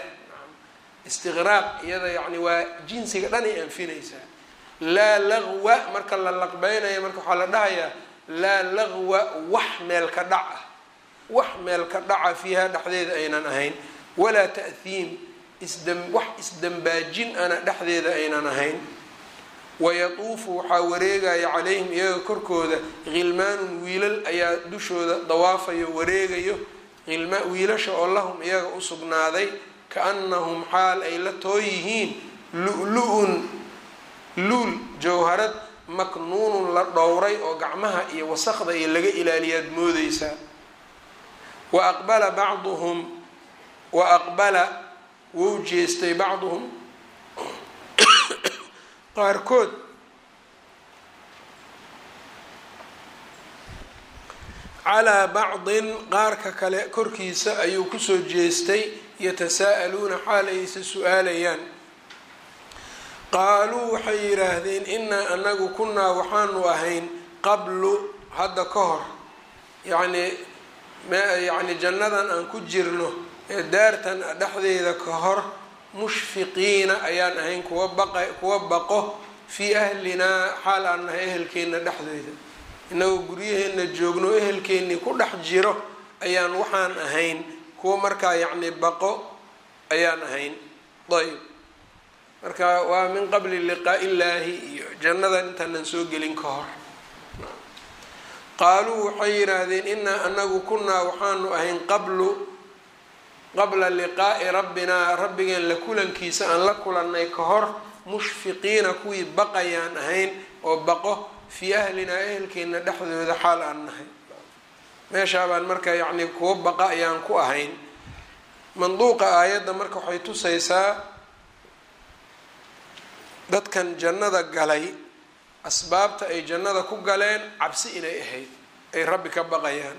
istiqraaq iyada yani waa jinsiga dhan ay anfinaysaa. laa laqwa marka la laqbeynayo marka waxaa la dhahayaa laa laqwa wax meel ka dhac ah, wax meel ka dhaca fiihaa dhexdeeda aynan ahayn, walaa ta'hiim wax isdambaajin ana dhexdeeda aynan ahayn. wayatuufu waxaa wareegaya calayhim iyaga korkooda khilmaanun wiilal ayaa dushooda dawaafayo wareegayo, wiilasha oo lahum iyaga u sugnaaday kaannahum xaal ay la too yihiin lu-lu-un luul jawharad maknuunun la dhowray oo gacmaha iyo wasaqda iyo laga ilaaliyaad moodeysaa. wa aqbala wou jeestay bacduhum qaarkood calaa bacdin qaarka kale korkiisa ayuu kusoo jeestay, yatasaa'aluuna xaal ay isa su-aalayaan. qaaluu waxay yidhaahdeen innaa anagu kunnaa waxaanu ahayn qablu hadda ka hor, yacni jannadan aan ku jirno ee daartan dhexdeeda ka hor mushfiqiina ayaan ahayn kuwa baqo fii ahlinaa xaal aan nahay ehelkeenna dhexdeeda, inagoo guryaheenna joogno ehelkeennii ku dhex jiro ayaan waxaan ahayn kuwa markaa yacni baqo ayaan ahayn. ayb marka waa min qabli liqaa'i illaahi iyo jannadan intaanan soo gelin ka hor. qaaluu waxay yidhaahdeen inaa anagu kunaa waxaanu ahayn qabla liqaa'i rabbinaa rabbigeen la kulankiisa aan la kulannay ka hor mushfiqiina kuwii baqayaan ahayn oo baqo fii ahlinaa ehelkeenna dhexdooda xaal aan nahay. meeshaabaan marka yacni kuwa baqa ayaan ku ahayn. manduuqa aayadda marka waxay tusaysaa dadkan jannada galay asbaabta ay jannada ku galeen cabsi inay ahayd, ay rabbi ka baqayaan.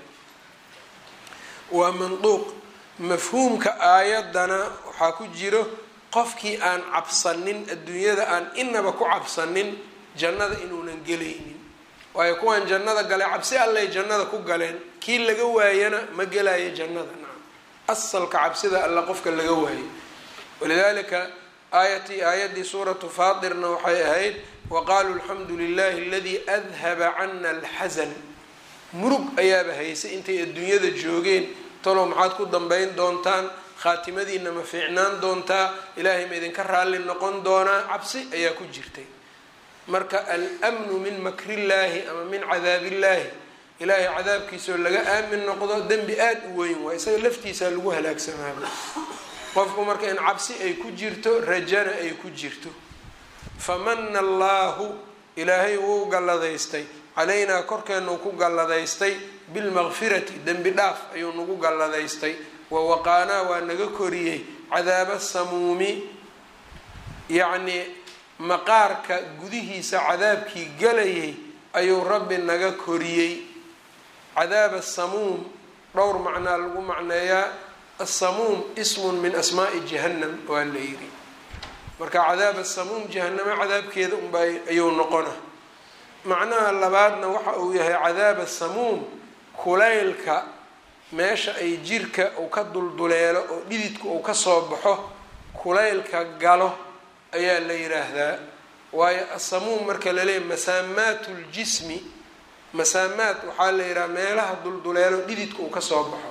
waa manduuq. mafhuumka aayaddana waxaa ku jiro qofkii aan cabsanin adduunyada aan inaba ku cabsanin jannada inuunan gelaynin, waayo kuwaan jannada galay cabsi allay jannada ku galeen, kii laga waayana ma gelaayo jannada. nacam asalka cabsida alla qofka laga waayo. walidaalika aayaddii suuratu faatirna waxay ahayd waqaaluu alxamdu lilahi aladii adhaba cana alxasan. murug ayaaba haysay intay adduunyada joogeen, talow maxaad ku dambayn doontaan, khaatimadiina ma fiicnaan doontaa, ilaahay ma idinka raalli noqon doonaa, cabsi ayaa ku jirtay. marka almnu min makrillaahi ama min cadaabillaahi, ilaahay cadaabkiisaoo laga aamin noqdo dembi aada u weyn waa, isaga laftiisaa lagu halaagsamaaba. qofku marka in cabsi ay ku jirto rajana ay ku jirto. famana allaahu ilaahay wuu galladaystay calaynaa korkeennuu ku galladaystay bilmaqfirati dembi dhaaf ayuu nagu galladaystay. wawaqaanaa waa naga koriyey cadaaba samuumi, yacnii maqaarka gudihiisa cadaabkii galayay ayuu rabbi naga koriyey. cadaaba samuum dhowr macnaa lagu macneeyaa. asamuum ismun min asmaa'i jahannam waa la yidhi. marka cadaaba samuum jahanamo cadaabkeeda unba ayuu noqona. macnaha labaadna waxa uu yahay cadaaba samuum kulaylka meesha ay jirka uu ka dulduleelo oo dhididka uu ka soo baxo kulaylka galo ayaa la yidhaahdaa. waayo asamuum marka laleeyahy masaamaatu ljismi, masaamaat waxaa la yidhaha meelaha dulduleelo dhididka uu ka soo baxo.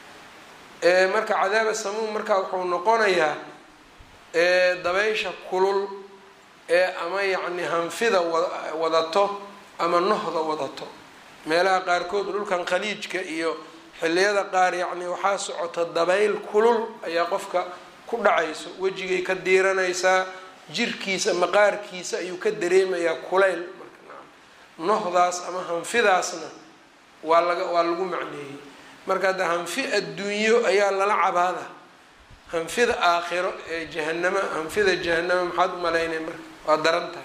marka cadaaba samuum marka wuxuu noqonayaa dabaysha kulul ama yacni hanfida wadato ama nohda wadato. meelaha qaarkood dhulkan khaliijka iyo xilliyada qaar yacni waxaa socota dabayl kulul ayaa qofka ku dhacayso, wejigay ka diiranaysaa, jirkiisa maqaarkiisa ayuu ka dareemayaa kulayl. marka nohdaas ama hanfidaasna waa lagu macneeyey. marka hadda hanfi adduunyo ayaa lala cabaada, hanfida aakhiro ee jahanama, hanfida jahanama maxaad u malaynay marka waa daran tahay.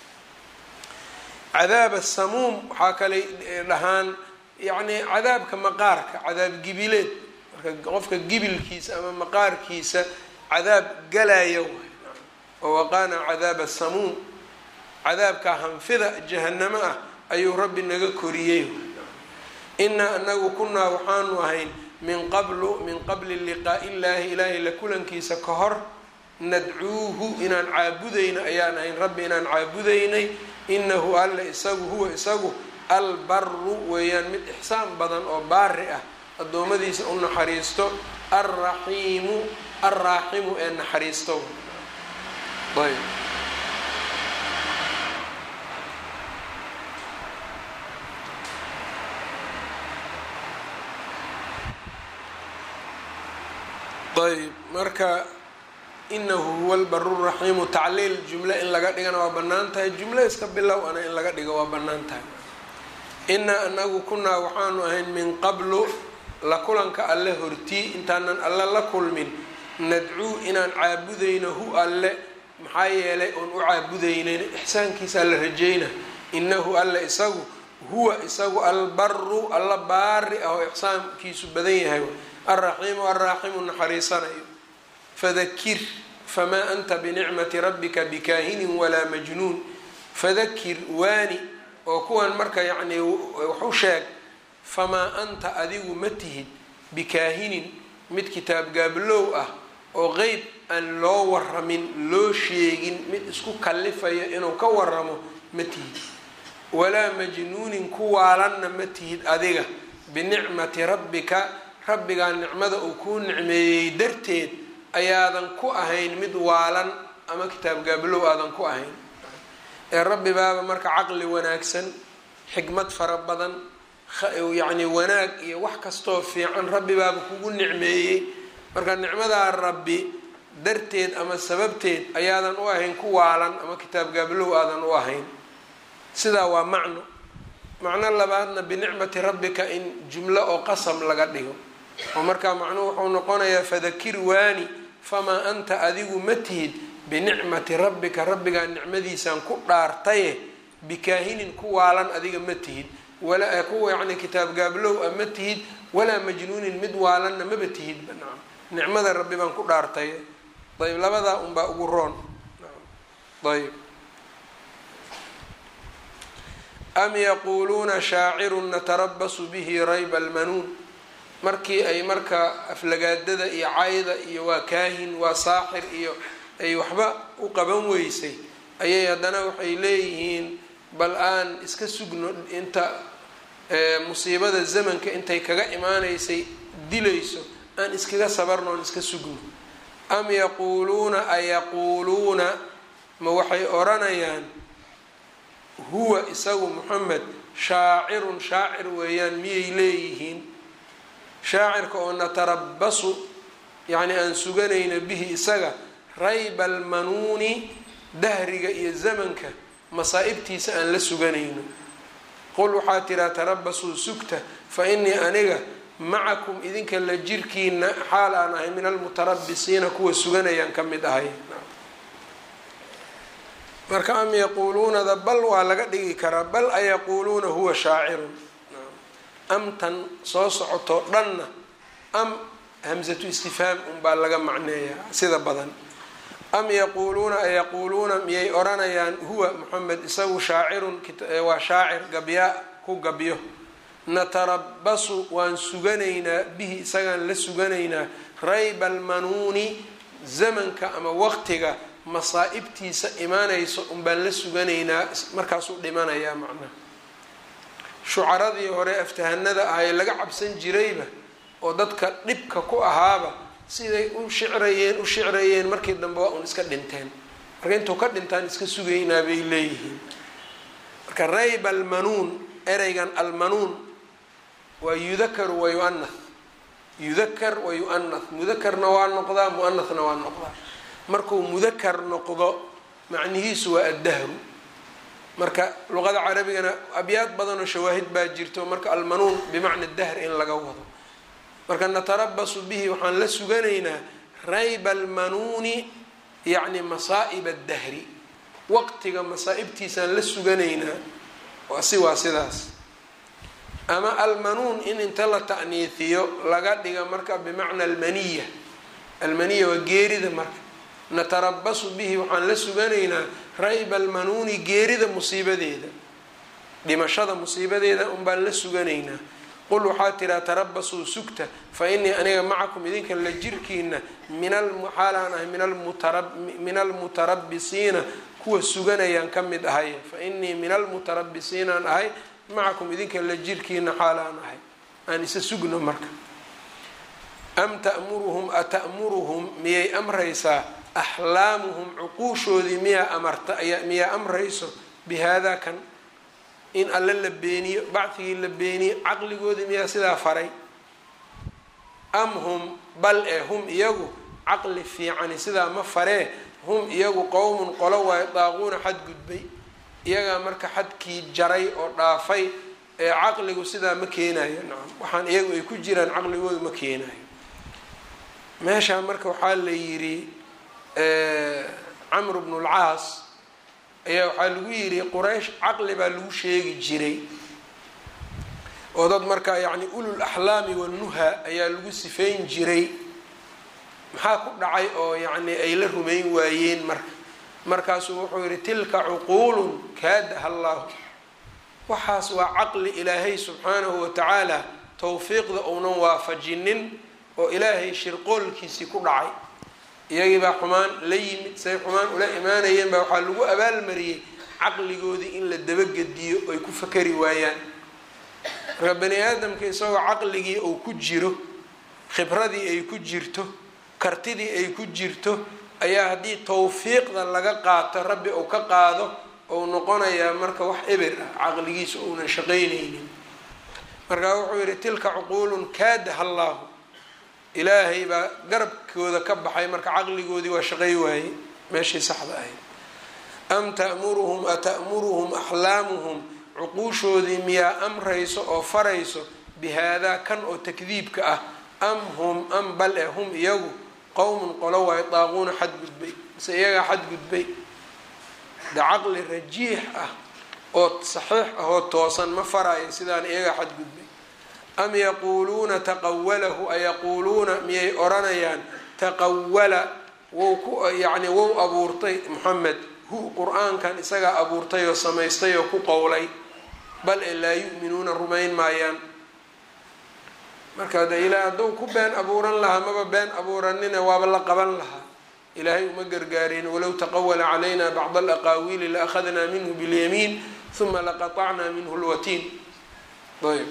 cadaab asamuum waxaa kale dhahaan yacni cadaabka maqaarka, cadaab gibileed. marka qofka gibilkiisa ama maqaarkiisa cadaab galaya waay. wawaqaana cadaaba samuum, cadaabka hanfida jahanamo ah ayuu rabbi naga koriyey. inaa anagu kunaa waxaanu ahayn min qabli liqaa'i illaahi, ilaahay la kulankiisa ka hor nadcuuhu inaan caabudayno ayaan ahayn, rabbi inaan caabudaynay. inahu alle isagu huwa isagu albaru weeyaan mid ixsaan badan oo baari ah, addoommadiisa u naxariisto, alraxiimu ee naxariisto. ayb ayb marka inahu huwa albaru raxiimu tacliil jumle in laga dhigana waa bannaan tahay, jumle iska bilow ana in laga dhigo waa bannaan tahay. inaa anagu kunaa waxaanu ahayn min qablu la kulanka alle hortii intaanan alle la kulmin nadcuu inaan caabudayno hu alle, maxaa yeelay oon u caabudaynayn ixsaankiisa la rajayna. inahu alle isagu huwa isagu albaru alla baari ah oo ixsaankiisu badan yahay, alraxiimu alraaximu naxariisanayo. fadakir famaa anta binicmati rabbika bikaahinin walaa majnuun. fadakir waani oo kuwan marka yacni wax u sheeg. famaa anta adigu ma tihid bikaahinin mid kitaab gaablow ah oo qeyb aan loo waramin loo sheegin mid isku kalifayo inuu ka waramo ma tihid walaa majnuunin ku waalanna ma tihid adiga binicmati rabbika rabbigaa nicmada uu kuu nicmeeyey darteed ayaadan ku ahayn mid waalan ama kitaab gaablow aadan ku ahayn ee rabbi baaba marka caqli wanaagsan xikmad fara badan yacni wanaag iyo wax kastoo fiican rabbi baaba kugu nicmeeyey marka nicmadaa rabbi darteed ama sababteed ayaadan u ahayn ku waalan ama kitaab gaablow aadan u ahayn sidaa waa macno labaadna binicmati rabbika in jumlo oo qasam laga dhigo oo markaa macnuhu wuxuu noqonayaa fadakir waani famaa anta adigu ma tihid binicmati rabbika rabbigaa nicmadiisaan ku dhaartaye bikaahinin ku waalan adiga ma tihid walaa kuwa yacni kitaab gaablow a ma tihid walaa majnuunin mid waalanna maba tihid banaa nicmada rabbi baan ku dhaartaye ayb labadaa unbaa ugu roon ayb am yaquuluuna shaacirun natarabasu bihi rayba almanuun markii ay marka aflagaadada iyo cayda iyo waa kaahin waa saaxir iyo ay waxba u qaban weysay ayay haddana waxay leeyihiin bal aan iska sugno inta musiibada zamanka intay kaga imaanaysay dilayso aan iskaga sabarno oon iska sugno am yaquuluuna ayaquuluuna ma waxay odhanayaan huwa isagu Muxamed shaacirun shaacir weeyaan miyay leeyihiin shaacirka oo natarabasu yacni aan suganayna bihi isaga rayba almanuuni dahriga iyo zamanka masaa'ibtiisa aan la suganayno qul waxaa tiraa tarabasuu sugta fa innii aniga macakum idinka la jirkiina xaal aan ahay min almutarabisiina kuwa suganayaan ka mid ahay marka am yaquuluunada bal waa laga dhigi karaa bal ayaquuluuna huwa shaacirun amtan soo socoto dhanna am hamsatu istifhaam unbaa laga macneeyaa sida badan am yaquuluuna ayaquuluuna miyay odhanayaan huwa Muxamed isagu shaacirun waa shaacir gabyaa ku gabyo natarabasu waan suganaynaa bihi isagaan la suganaynaa rayba almanuuni zamanka ama waqtiga masaa'ibtiisa imaanayso unbaan la suganaynaa markaasuu dhimanayaa macnaha shucaradii hore aftahanada ahay laga cabsan jirayba oo dadka dhibka ku ahaaba siday u shicrayeen markii dambe waa un iska dhinteen marka intuu ka dhintaan iska sugaynaa bay leeyihiin marka rayba almanuun ereygan almanuun waa yudakaru wa yu'anath yudakar wa yu'anath mudakarna waa noqdaa mu'anathna waa noqdaa markuu mudakar noqdo macnihiisu waa addahru marka luqada carabigana abyaad badan oo shawaahid baa jirto marka almanuun bimacna dahr in laga wado marka natarabasu bihi waxaan la suganaynaa rayba almanuuni yacni masaa'ib addahri waqtiga masaa'ibtiisaan la suganaynaa waa sidaas ama almanuun in inta la ta'niifiyo laga dhiga marka bimacna almaniya waa geerida marka natarabasu bihi waxaan la suganaynaa rayba almanuuni geerida musiibadeeda dhimashada musiibadeeda unbaan la suganaynaa qul waxaa tiraa tarabasuu sugta fa innii aniga macakum idinka la jirkiina xaalaan ahay min almutarabisiina kuwa suganayaan ka mid ahay fa innii min almutarabisiinaan ahay macakum idinka la jirkiina xaalaan ahay aan isa sugno marka am ta'muruhum ata'muruhum miyay amraysaa axlaamuhum cuquushoodii miyaa amrayso bihaadaa kan in alle la beeniyo bacdigii la beeniyo caqligoodii miyaa sidaa faray am hum bal hum iyagu caqli fiicani sidaa ma faree hum iyagu qowmun qolo waayo daaquuna xad gudbay iyagaa marka xadkii jaray oo dhaafay ee caqligu sidaa ma keenayo nacam waxaan iyagu ay ku jiraan caqligoodu ma keenayo meeshaa marka waxaa la yidhi camr bnu lcaas ayaa waxaa lagu yidhi quraysh caqli baa lagu sheegi jiray oo dad markaa yacni ulul axlaami wanuha ayaa lagu sifeyn jiray maxaa ku dhacay oo yacni ay la rumayn waayeen markaasuu wuxuu yidhi tilka cuquulun kaadaha allahu waxaas waa caqli ilaahay subxaanahu watacaala tawfiiqda uunan waafajinin oo ilaahay shirqoolkiisii ku dhacay iyagii baa xumaan la yimid, say xumaan ula imaanayeen baa waxaa lagu abaalmariyey caqligoodii in la dabagediyo ay ku fakari waayaan. marka bani aadamka isagoo caqligii uu ku jiro, khibradii ay ku jirto, kartidii ay ku jirto, ayaa haddii tawfiiqda laga qaato rabbi uu ka qaado ou noqonayaa marka wax eber ah, caqligiisa uunan shaqaynaynin. markaa wuxuu yidhi tilka cuquulun kaadaha allaahu, ilaahay baa garabkooda ka baxay, marka caqligoodii waa shaqay waaye meeshii saxda ahayd. am ta'muruhum ata'muruhum axlaamuhum, cuquushoodii miyaa amrayso oo farayso bihaadaa kan oo takdiibka ah, am hum am bal e hum iyagu qowmun qolo waayo daaquuna xadgudbay, mise iyagaa xadgudbay. de caqli rajiix ah oo saxiix ah oo toosan ma faraayo sidaan iyagaa xadgudbay. am yaquuluuna taqawalahu, ayaquuluuna miyay odhanayaan taqawala yani wou abuurtay Muxamed hu qur-aankan isagaa abuurtay oo samaystay oo ku qowlay, bal e laa yu'minuuna rumayn maayaan. marka de ilaa hadduu ku been abuuran lahaa maba been abuuranina waaba la qaban lahaa, ilaahay uma gargaarin. walow taqawala calayna bacd alaqaawiili la akhadnaa minhu bilyamiin uma laqatacnaa minhu lwatiin. ayb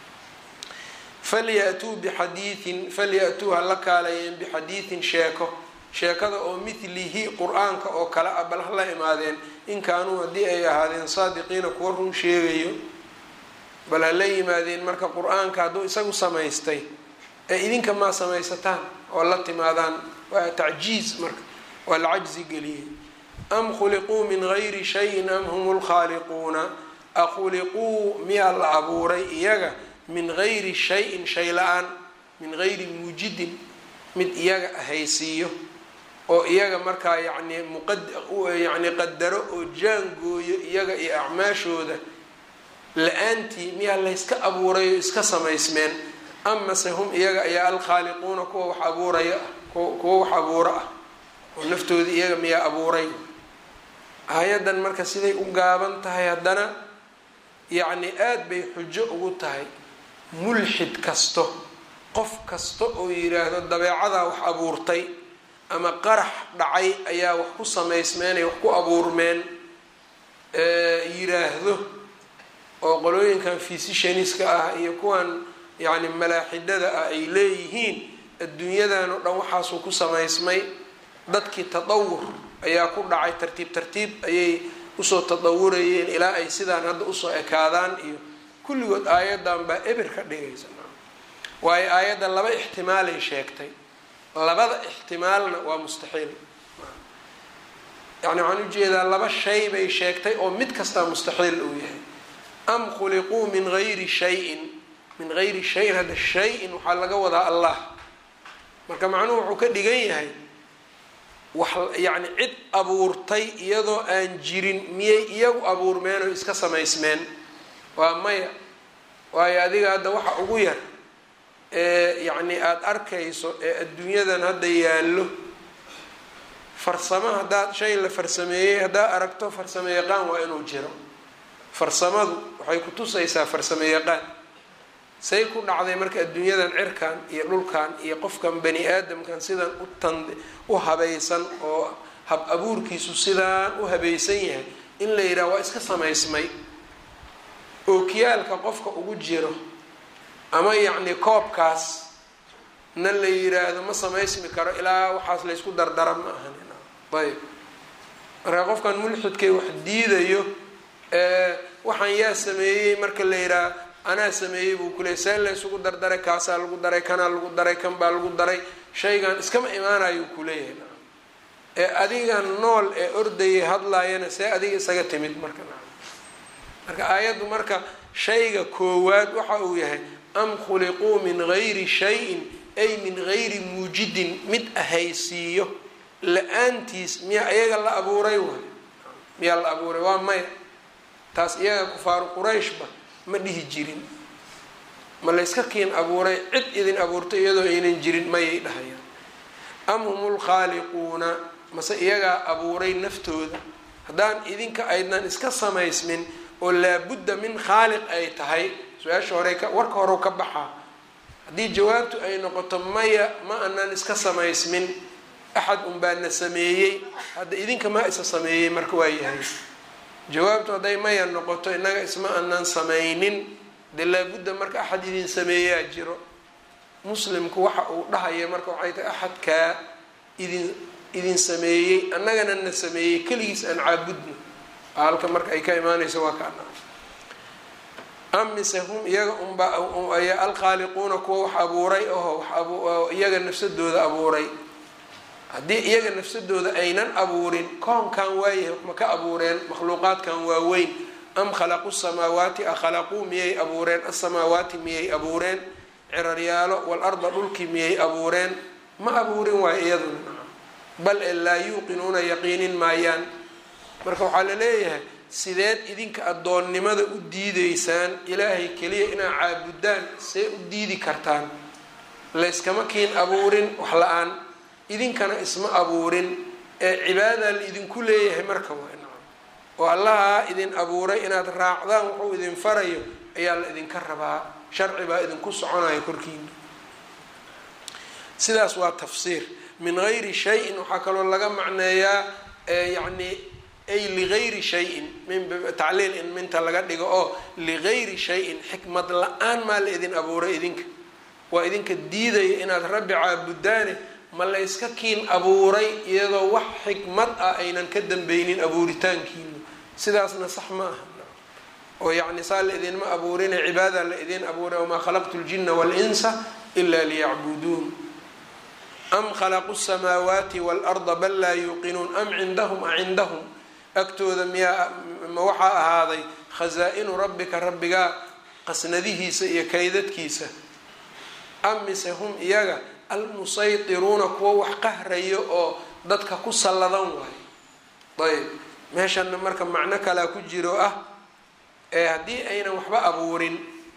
falyatuu bixadiiin, falyatuu ha la kaalayeen bixadiidin sheekada oo midlihi qur-aanka oo kale ah bal hala imaadeen, in kaanuu haddii ay ahaadeen saadiqiina kuwa run sheegayo, bal hala yimaadeen. marka qur-aanka hadduu isagu samaystay ee idinka maa samaysataan oo la timaadaan, waa tacjiiz, marka waa la cajzi geliyey. am khuliquu min gayri shayin am hum lkhaaliquuna, akhuliquu miyaa la abuuray iyaga min gayri shayin shay la-aan, min gayri muujidin mid iyaga ahaysiiyo oo iyaga markaa yani qadaro oo jaangooyo iyaga iyo acmaashooda la-aantii miyaa layska abuuray oo iska samaysmeen. amase hum iyaga ayaa alkhaaliquuna kuwa wax abuuraya kuwa wax abuuro ah oo naftooda iyaga miyaa abuuray. aayaddan marka siday u gaaban tahay haddana yacni aada bay xujo ugu tahay mulxid kasto, qof kasta oo yidhaahdo dabeecadaa wax abuurtay ama qarax dhacay ayaa wax ku samaysmeenay wax ku abuurmeen yidhaahdo, oo qolooyinkan physicianiska ah iyo kuwan yacni malaaxidada ah ay leeyihiin adduunyadan oo dhan waxaasuu ku samaysmay. dadkii tadawur ayaa ku dhacay, tartiib tartiib ayay usoo tadawurayeen ilaa ay sidaan hadda usoo ekaadaan iyo kulligood aayaddan baa eber ka dhigaysa. waayo aayadda laba ixtimaalay sheegtay, labada ixtimaalna waa mustaxiil. yani waxaan ujeedaa laba shay bay sheegtay oo mid kastaa mustaxiil uu yahay. am khuliquu min gayri shayin, min gayri shayin, hadda shay-in waxaa laga wadaa allah. marka macnuhu wuxuu ka dhigan yahay wax yani cid abuurtay iyadoo aan jirin miyay iyagu abuurmeen oo iska samaysmeen? waa maya. waayo adiga hadda waxa ugu yar ee yacni aada arkayso ee adduunyadan hadda yaallo, farsamo haddaad shay la farsameeyey haddaad aragto farsamo yaqaan waa inuu jiro. farsamadu waxay ku tusaysaa farsamo yaqaan. say ku dhacday marka adduunyadan cirkan iyo dhulkan iyo qofkan bani aadamkan sidan u habaysan oo hab abuurkiisu sidaan u habaysan yahay in la yidhaha waa iska samaysmay. ookiyaalka qofka ugu jiro ama yacni koobkaas na la yiraahdo ma samaysmi karo ilaa waxaas la isku dardara ma ahan. ayb marka qofkan mulxidkay wax diidayo waxaan yaa sameeyey marka la yidhaha anaa sameeyey buu ku leeyay, see la isugu dardaray, kaasaa lagu daray, kanaa lagu daray, kan baa lagu daray, shaygan iskama imaanayo ku leeyahay. adigan nool ee ordayay hadlaayana see adiga isaga timid marka. marka aayaddu marka shayga koowaad waxa uu yahay am khuliquu min gayri shayin ay min gayri muujidin, mid ahaysiiyo la-aantiis miyaa iyaga la abuuray waay? miyaa la abuuray? waa maya. taas iyaga kufaaru qurayshba ma dhihi jirin. ma layska kiin abuuray, cid idin abuurtay iyadoo aynan jirin mayay dhahayaan. am hum lkhaaliquuna, mase iyagaa abuuray naftooda. haddaan idinka aydnan iska samaysmin oo laabudda min khaaliq ay tahay, su-aasha hore warka hore ka baxaa. haddii jawaabtu ay noqoto maya ma anaan iska samaysmin, axad unbaana sameeyey, hadda idinka ma isa sameeyey marka waa yahay. jawaabtu hadday maya noqoto innaga isma aanan samaynin, dee laabudda marka axad idin sameeyaa jiro. muslimku waxa uu dhahaya marka waxay tahay axadkaa idin sameeyey annagana na sameeyey keligiis aan caabudno. halka marka ay ka imaanayso waa kaana amise hum iyaga unbaya alkhaaliquuna kuwa wax abuuray oo iyaga nafsadooda abuuray. haddii iyaga nafsadooda aynan abuurin koonkan waayahay wax ma ka abuureen makhluuqaadkan waaweyn. am khalaqu samaawaati akhalaquu miyay abuureen asamaawaati miyay abuureen ciraryaalo walarda dhulkii miyay abuureen ma abuurin waay iyaduna. bal laa yuuqinuuna yaqiinin maayaan. marka waxaa la leeyahay sideed idinka addoonnimada u diideysaan ilaahay keliya inaad caabudaan, see u diidi kartaan? layskama kiin abuurin wax la-aan, idinkana isma abuurin ee cibaadaa la idinku leeyahay marka waa oo allaha idin abuuray inaad raacdaan wuxuu idin farayo ayaa la idinka rabaa. sharci baa idinku soconaya korkiina. sidaas waa tafsiir. min gayri shayin waxaa kaloo laga macneeyaa yani ay ligayri shayin tacliil in minta laga dhigo oo ligayri shayin xikmad la-aan maa la idin abuuray idinka. waa idinka diidaya inaad rabbi caabudaane ma la yska kiin abuuray iyadoo wax xikmad ah aynan ka dambeynin abuuritaankiina. sidaasna sax ma aha oo yacni saa la idinma abuurine cibaada la idin abuuray wamaa khalaqtu ljina walinsa ila liyacbuduun. am khalaqu samaawaati waalarda bal laa yuuqinuun am cindahum acindahum agtooda ma waxaa ahaaday khasaa-inu rabbika rabbigaa qasnadihiisa iyo kaydadkiisa. am mise hum iyaga almusaytiruuna kuwa wax qahrayo oo dadka ku salladan waayo. ayb meeshana marka macno kalaa ku jiro ah haddii aynan waxba abuurin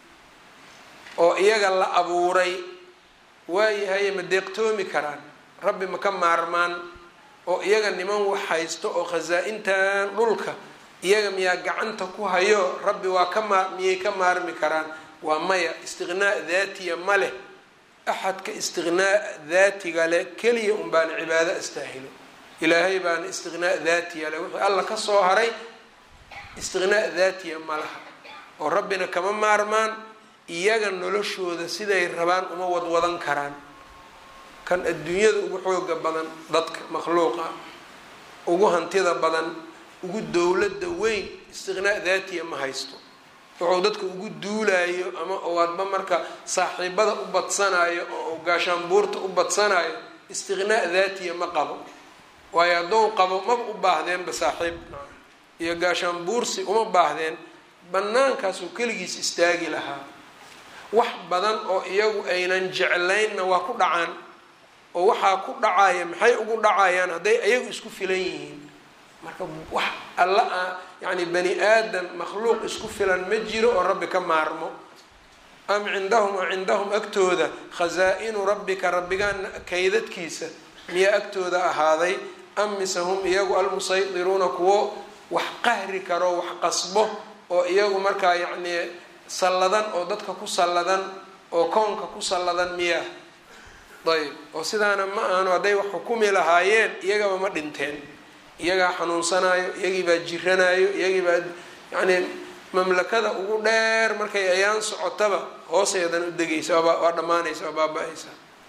oo iyaga la abuuray waayahaye ma deeqtoomi karaan? rabbi ma ka maarmaan? oo iyaga niman wax haysto oo khasaa-intan dhulka iyaga miyaa gacanta ku hayo rabbi waa miyay ka maarmi karaan? waa maya. istiqnaa daatiya ma leh. axadka istiqnaa daatiga leh keliya un baana cibaado astaahilo. ilaahay baana istiqnaa daatiya leh. wixii alla ka soo haray istiqnaa daatiya ma laha oo rabbina kama maarmaan. iyaga noloshooda siday rabaan uma wadwadan karaan. kan adduunyada ugu xooga badan dadka makhluuqa ugu hantida badan ugu dowladda weyn istiqnaa daatiya ma haysto. wuxuu dadka ugu duulaayo ama oadba marka saaxiibada u badsanayo oo gaashaanbuurta u badsanayo istiqnaa daatiya ma qabo. waayo haddou qabo maba u baahdeenba saaxiib iyo gaashaanbuursi uma baahdeen. banaankaasuu keligiis istaagi lahaa. wax badan oo iyagu aynan jeclaynna waa ku dhacaan oo waxaa ku dhacaya maxay ugu dhacayaan hadday ayagu isku filan yihiin. marka wax alla yani bani aadam makhluuq isku filan ma jiro oo rabbi ka maarmo. am cindahum agtooda khasaa-inu rabbika rabbigaan kaydadkiisa miyaa agtooda ahaaday. am mise hum iyagu almusaytiruuna kuwo wax qahri karo wax qasbo oo iyagu markaa yacni salladan oo dadka ku salladan oo koonka ku salladan miyaa? ayb oo sidaana ma aano. hadday wax xukumi lahaayeen iyagaba ma dhinteen. iyagaa xanuunsanaayo, iyagiibaa jiranayo, iyagiibaa yani mamlakada ugu dheer markay ayaan socotaba hooseedan u degaysa waa dhammaanaysa waa baaba-aysa.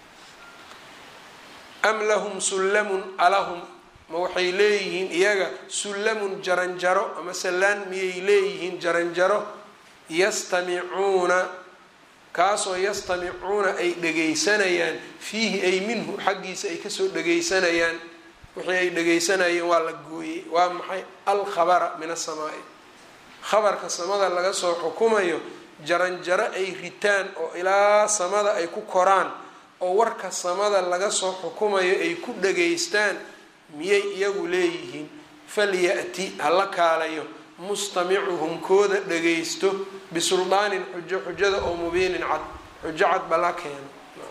am lahum sullamun alahum ma waxay leeyihiin iyaga sullamun jaranjaro ama sallaan miyay leeyihiin jaranjaro yastamicuuna kaasoo yastamicuuna ay dhegaysanayaan fiihi ay minhu xaggiisa ay kasoo dhegaysanayaan. wixii ay dhegaysanayeen waa la gooyey. waa maxay? alkhabara min asamaa'i. khabarka samada laga soo xukumayo jaranjaro ay ritaan oo ilaa samada ay ku koraan oo warka samada laga soo xukumayo ay ku dhegaystaan miyay iyagu leeyihiin. falya'ti hala kaalayo mustamicuhum kooda dhagaysto bisuldaanin xujada oo mubiinin cad. xujo cad bala keeno.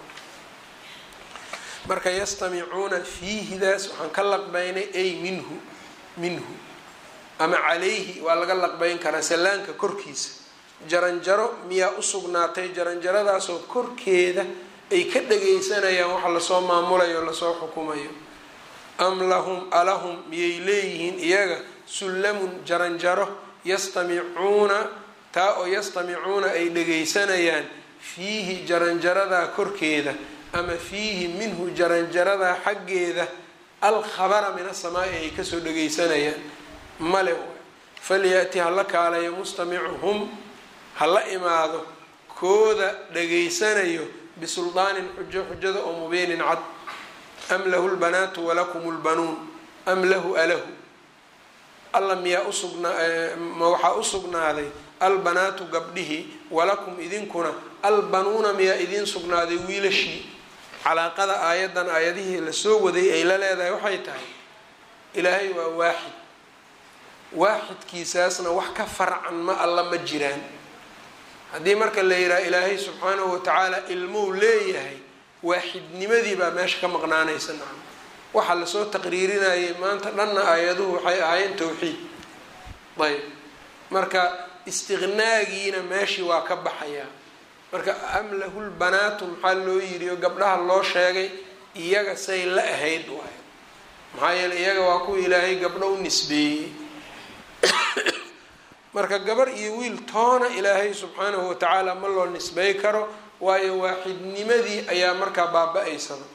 marka yastamicuuna fiihidaas waxaan ka laqbaynay ay minhu ama calayhi waa laga laqbayn karaa sallaanka korkiisa. jaranjaro miyaa usugnaatay jaranjaradaasoo korkeeda ay ka dhagaysanayaan waxa lasoo maamulayo o lasoo xukumayo. am lahum alahum miyay leeyihiin iyaga sullamun jaranjaro yastamicuuna taa oo yastamicuuna ay dhegaysanayaan fiihi jaranjaradaa korkeeda ama fiihi minhu jaranjaradaa xaggeeda alkhabara min asamaa'i ay kasoo dhegaysanayaan male falyaati hala kaalayo mustamicuhum hala imaado kooda dhegaysanayo bisuldaanin xujada oo mubiinin cad am lahu lbanaatu walakum lbanuun am lahu alahu alla miyaa ma waxaa u sugnaaday albanaatu gabdhihii walakum idinkuna albanuuna miyaa idiin sugnaaday wiilashii calaaqada aayadan aayadihii lasoo waday ay la leedahay waxay tahay ilaahay waa waaxid waaxidkiisaasna wax ka farcan ma alla ma jiraan haddii marka la yidhaha ilaahay subxaanahu watacaala ilmou leeyahay waaxidnimadii baa meesha ka maqnaanaysa nacam waxaa lasoo taqriirinayay maanta dhanna aayaduhu waxay ahaayeen tawxiid ayb marka istiqnaagiina meeshii waa ka baxayaa marka am lahu lbanaatu maxaa loo yidhi oo gabdhaha loo sheegay iyaga say la ahayd waayo maxaa yeeley iyaga waa kuwa ilaahay gabdho u nisbeeyey marka gabar iyo wiil toona ilaahay subxaanahu watacaala ma loo nisbey karo waayo waaxidnimadii ayaa markaa baaba-aysaba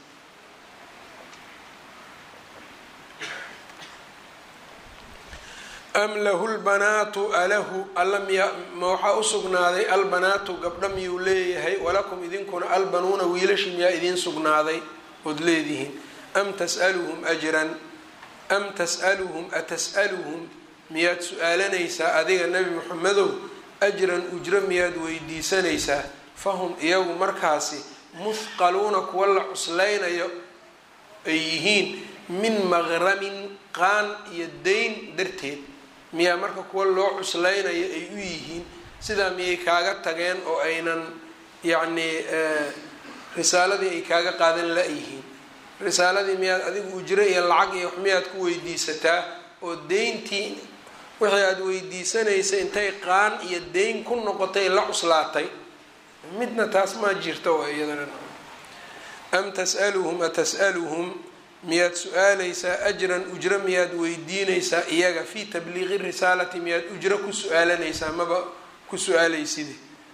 am lahu lbanaatu alahu alla ma waxaa usugnaaday albanaatu gabdho miyuu leeyahay walakum idinkuna albanuuna wiilashi miyaa idiin sugnaaday ood leedihiin am tas'aluhum ajran am tas'aluhum atas'aluhum miyaad su-aalanaysaa adiga nebi moxamedow ajran ujro miyaad weydiisanaysaa fahum iyagu markaasi muthqaluuna kuwa la cuslaynayo ay yihiin min maqramin qaan iyo dayn darteed miyaa marka kuwa loo cuslaynayo ay u yihiin sidaa miyay kaaga tageen oo aynan yacnii risaaladii ay kaaga qaadan la-yihiin risaaladii miyaad adigu ujro iyo lacag iyo wax miyaad ku weydiisataa oo deyntii wixii aada weydiisanaysa intay qaan iyo deyn ku noqotay la cuslaatay midna taas maa jirta waa iyadana am tas'aluhum atas'aluhum miyaad su-aalaysaa ajran ujro miyaad weydiinaysaa iyaga fii tabliiqi risaalati miyaad ujro ku su-aalanaysaa maba ku su-aalayside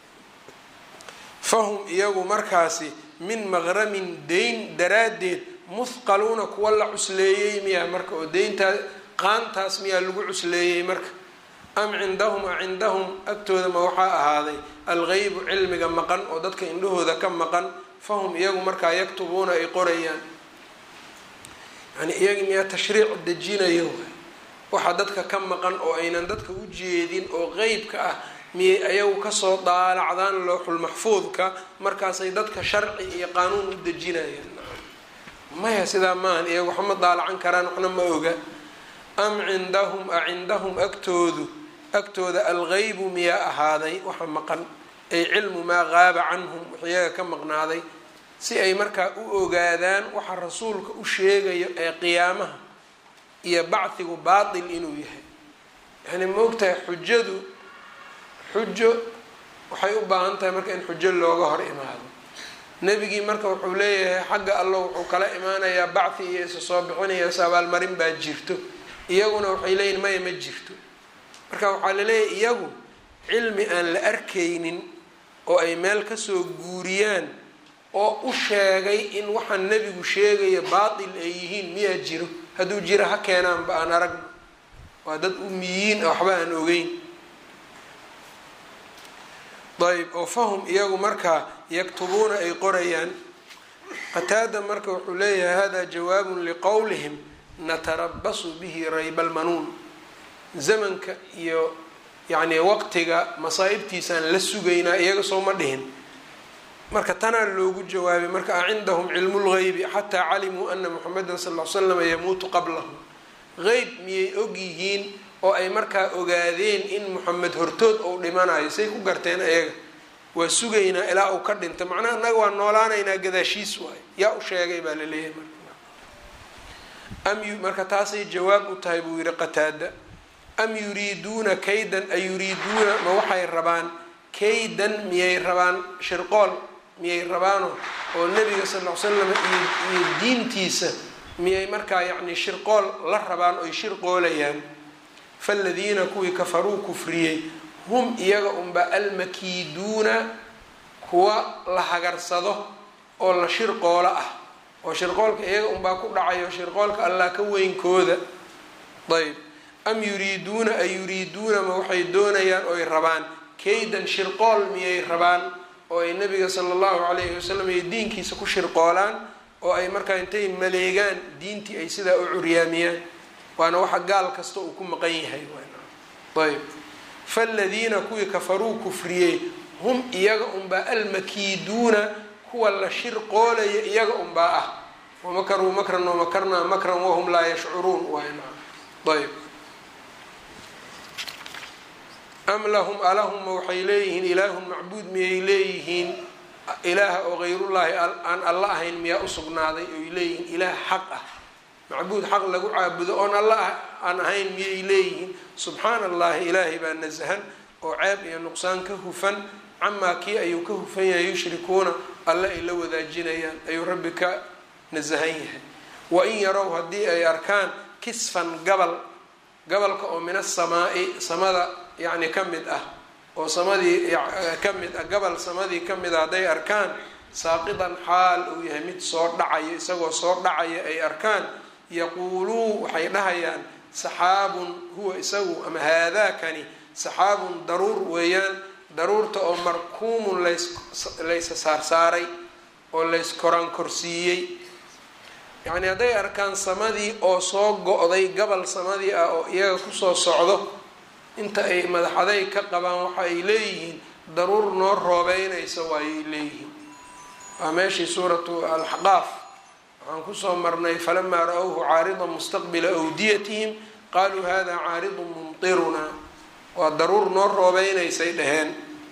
fahum iyagu markaasi min maqramin deyn daraaddeed muthqaluuna kuwa la cusleeyey miyaa marka oo deyntaa qaantaas miyaa lagu cusleeyey marka am cindahum cindahum agtooda ma waxaa ahaaday algeybu cilmiga maqan oo dadka indhahooda ka maqan fahum iyagu markaa yaktubuuna ay qorayaan yani iyaga miyaa tashriic dejinayo waxaa dadka ka maqan oo aynan dadka u jeedin oo qeybka ah miyay ayagu kasoo daalacdaan looxul maxfuudka markaasay dadka sharci iyo qaanuun u dejinayaan maya sidaa maahan iyagu waxma daalacan karaan waxna ma oga am cindahum acindahum agtooda algeybu miyaa ahaaday waxa maqan ay cilmu maa qaaba canhum wax iyaga ka maqnaaday si ay markaa u ogaadaan waxa rasuulka u sheegayo ee qiyaamaha iyo bacdigu baatil inuu yahay yani ma ogtahay xujo waxay u baahan tahay marka in xujo looga hor imaado nebigii marka wuxuu leeyahay xagga allo wuxuu kala imaanayaa bacdi iyo isa soo bixinaya is abaalmarin baa jirto iyaguna waxay leeyihin maya ma jirto marka waxaa laleeyahay iyagu cilmi aan la arkaynin oo ay meel kasoo guuriyaan oo u sheegay in waxaan nebigu sheegaya baatil ay yihiin miyaa jiro hadduu jiro ha keenaanba aan aragno waa dad umiyiin waxba aan ogeyn ayb oo fahum iyagu markaa yaktubuuna ay qorayaan qataada marka wuxuu leeyahay hada jawaabun liqowlihim natarabasu bihi rayba almanuun zamanka iyo yacni waqtiga masaa'ibtiisaan la sugaynaa iyaga soo ma dhihin marka tanaa loogu jawaabay marka acindahum cilmu lgeybi xataa calimuu ana muxamedan sal l slam yamuutu qablahu qeyb miyay og yihiin oo ay markaa ogaadeen in muxamed hortood ou dhimanayo say ku garteen ayaga waa sugaynaa ilaa uu ka dhinto macnaha annaga waa noolaanaynaa gadaashiis waayo yaa u sheegay baa laleeyahay marka taasay jawaab u tahay buu yihi qataada am yuriiduuna kaydan ayuriiduuna ma waxay rabaan kaydan miyay rabaan shirqool miyay rabaano oo nebiga sal l slam iyo diintiisa miyay markaa yacni shirqool la rabaan oy shirqoolayaan. faaladiina kuwii kafaruu kufriyey hum iyaga unba almakiiduuna kuwa la hagarsado oo la shirqoolo ah, oo shirqoolka iyaga unbaa ku dhacayo shirqoolka allah ka weynkooda. ayb am yuriiduuna ay yuriiduuna ma waxay doonayaan oy rabaan kaydan shirqool miyay rabaan oo ay nabiga sala allahu calayhi wasalam iyo diinkiisa ku shirqoolaan oo ay markaa intay maleegaan diintii ay sidaa u curyaamiyaan. waana waxa gaal kasta uu ku maqan yahay. ayb faaladiina kuwii kafaruu kufriyey hum iyaga unbaa almakiiduuna kuwa la shirqoolaya iyaga unbaa ah. wamakaruu makran wamakarnaa makran wahum laa yashcuruun. ayb am lahum alahumma waxay leeyihiin ilaahun macbuud miyay leeyihiin ilaaha oo hayrullaahi aan alla ahayn miyaa usugnaaday oy leeyihiin ilaah xaq ah, macbuud xaq lagu caabudo oon alla aan ahayn miyay leeyihiin. subxaana allahi ilaahay baa nasahan oo ceeb iyo nuqsaan ka hufan camaa kii ayuu ka hufan yahay yushrikuuna alle ay la wadaajinayaan ayuu rabbi ka nasahan yahay. wain yarow haddii ay arkaan kisfan gabalka oo min asamaa'i samada yacni ka mid ah oo samadii ka mid ah gabal samadii ka mid ah hadday arkaan saaqidan xaal uu yahay mid soo dhacayo isagoo soo dhacaya ay arkaan yaquuluu waxay dhahayaan saxaabun huwa isagu ama haadaakani saxaabun daruur weeyaan, daruurta oo markuumun laysa saarsaaray oo layskoraan-korsiiyey. yacni hadday arkaan samadii oo soo go-day gabal samadii ah oo iyaga kusoo socdo inta ay madaxaday ka qabaan waxa ay leeyihiin daruur noo roobeynaysa waayay leeyihiin. waa meeshii suuratu al-axqaaf waxaan kusoo marnay falamaa ra-whu caaridan mustaqbila awdiyatihim qaaluu hada caaridun mumtirunaa. waa daruur noo roobeynaysay dheheen.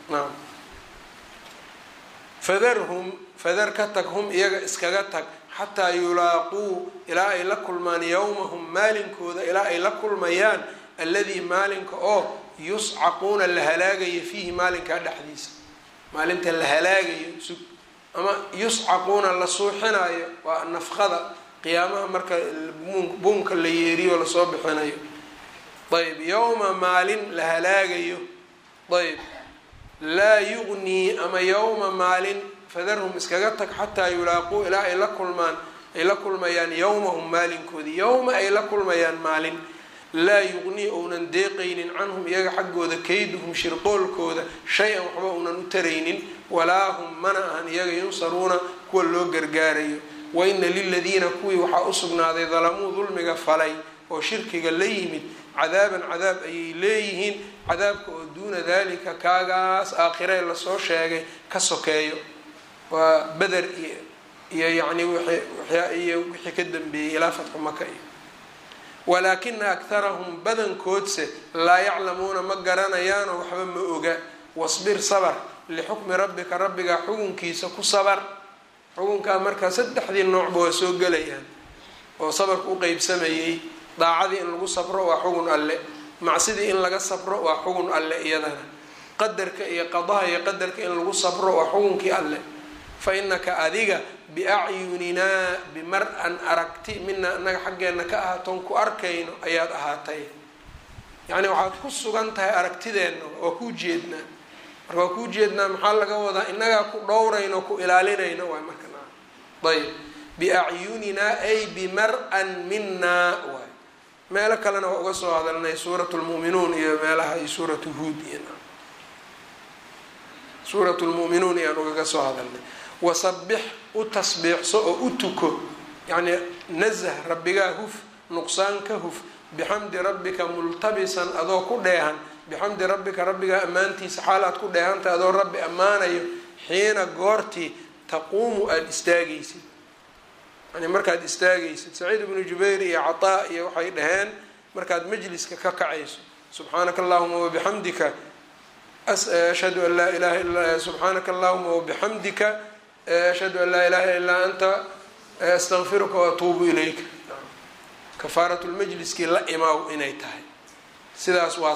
fadar ka tag hum iyaga iskaga tag xataa yulaaquu ilaa ay la kulmaan yowmahum maalinkooda ilaa ay la kulmayaan alladii maalinka oo yuscaquuna la halaagayo fiihi maalinkaa dhexdiisa. maalinta la halaagayo sug ama yuscaquuna la suuxinayo waa nafqada qiyaamaha marka buunka la yeeriyo lasoo bixinayo. ayb yowma maalin la halaagayo. ayb laa yugnii ama yowma maalin fadarhum iskaga tag xataa yulaaquu ilaa ay la kulmayaan yowmahum maalinkoodii yowma ay la kulmayaan maalin laa yugnii ounan deeqaynin canhum iyaga xaggooda kayduhum shirqoolkooda shay-an waxba uunan u taraynin walaa hum mana ahan iyaga yunsaruuna kuwa loo gargaarayo. waina liladiina kuwii waxaa usugnaaday dalamuu dulmiga falay oo shirkiga la yimid cadaaban cadaab ayay leeyihiin, cadaabka oo duuna dalika kaagaas aakhiree lasoo sheegay ka sokeeyo. waa beder iyo yacni wixii ka dambeeyey ilaa fatxu maka iyo walaakina akharahum badankoodse laa yaclamuuna ma garanayaanoo waxba ma oga. wasbir sabar lixukmi rabbika rabbigaa xukunkiisa ku sabar. xukunkaa markaa saddexdii noocba waa soo gelayaan oo sabarka u qeybsamayey. daacadii in lagu sabro waa xugun alle, macsidii in laga sabro waa xugun alle iyadana, qadarka iyo qadaha iyo qadarka in lagu sabro waa xukunkii alle. fa inaka adiga biacyuninaa bimar-an aragti mina anaga xaggeena ka ahaatoon ku arkayno ayaad ahaatay. yacni waxaad ku sugan tahay aragtideenna waa kuu jeednaa. marka waa kuu jeednaa maxaa laga wadaa inagaa ku dhowrayno ku ilaalinayno waay marka. ayb biacyuninaa ay bimar-an minaa waay. meelo kalena waa uga soo hadalnay suuratu lmu'minuun iyo meelaha iyo suuratu huud iyo suuratu lmu'minuun iyaan ugaga soo hadalnay. wasabix u tasbiixso oo u tuko yacni nazah rabbigaa huf nuqsaan ka huf bixamdi rabbika multabisan adoo ku dheehan bixamdi rabbika rabbigaa ammaantiisa xaalaad ku dheehanta adoo rabbi ammaanayo xiina goortii taquumu aada istaagaysid. yani markaad istaagaysid saciid ibnu jubayr iyo cataa iyo waxay dhaheen markaad majliska ka kacayso subxaanaka allahuma wabixamdika ashhadu an laa ilaha illa subxaanaka allahuma wabixamdika ashhadu an laa ilaha illaa anta astaqfiruka waatuubu ilayka. kafaaratu lmajliskii la imaaw inay tahay sidaas waa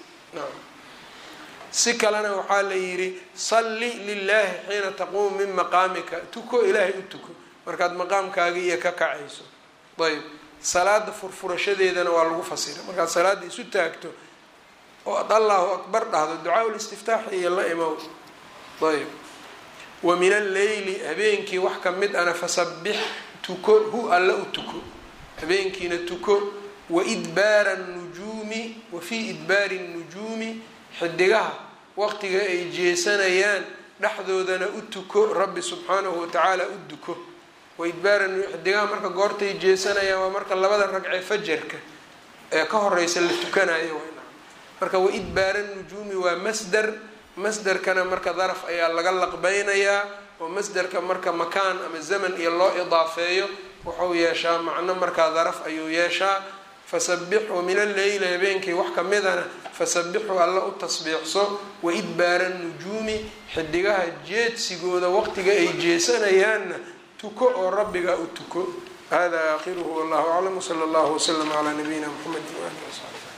si kalena waxaa la yidhi salli lilahi xiina taquumu min maqaamika tuko ilaahay u tuko markaad maqaamkaagii iyo ka kacayso. ayb salaada furfurashadeedana waa lagu fasira markaad salaada isu taagto oo ad allahu akbar dhahdo ducaa ulistiftaaxi iyo la imow ayb wa min alleyli habeenkii wax kamid ana fasabbix tuko hu alla u tuko habeenkiina tuko wa idbaara nujuumi wa fii idbaari nujuumi xidigaha waqtiga ay jeesanayaan dhexdoodana u tuko rabbi subxaanahu watacaala u duko wa idbaara xidigaha marka goortay jeesanayaan waa marka labada ragcee fajarka ee ka horeysa la tukanayo marka wa idbaara nujuumi waa masdarkana marka daraf ayaa laga laqbeynayaa oo masdarka marka makaan ama zaman iyo loo idaafeeyo wuxuu yeeshaa macno markaa daraf ayuu yeeshaa fasabbixu min alleyli habeenkii wax kamidana fasabbixu alla u tasbiixso wa idbaara nujuumi xidigaha jeedsigooda waqtiga ay jeesanayaanna tuko oo rabbiga u tuko hada aakhiruhu wallahu aclam wsala allahu waslama calaa nabiyina muxamedi waalihi wasaxbi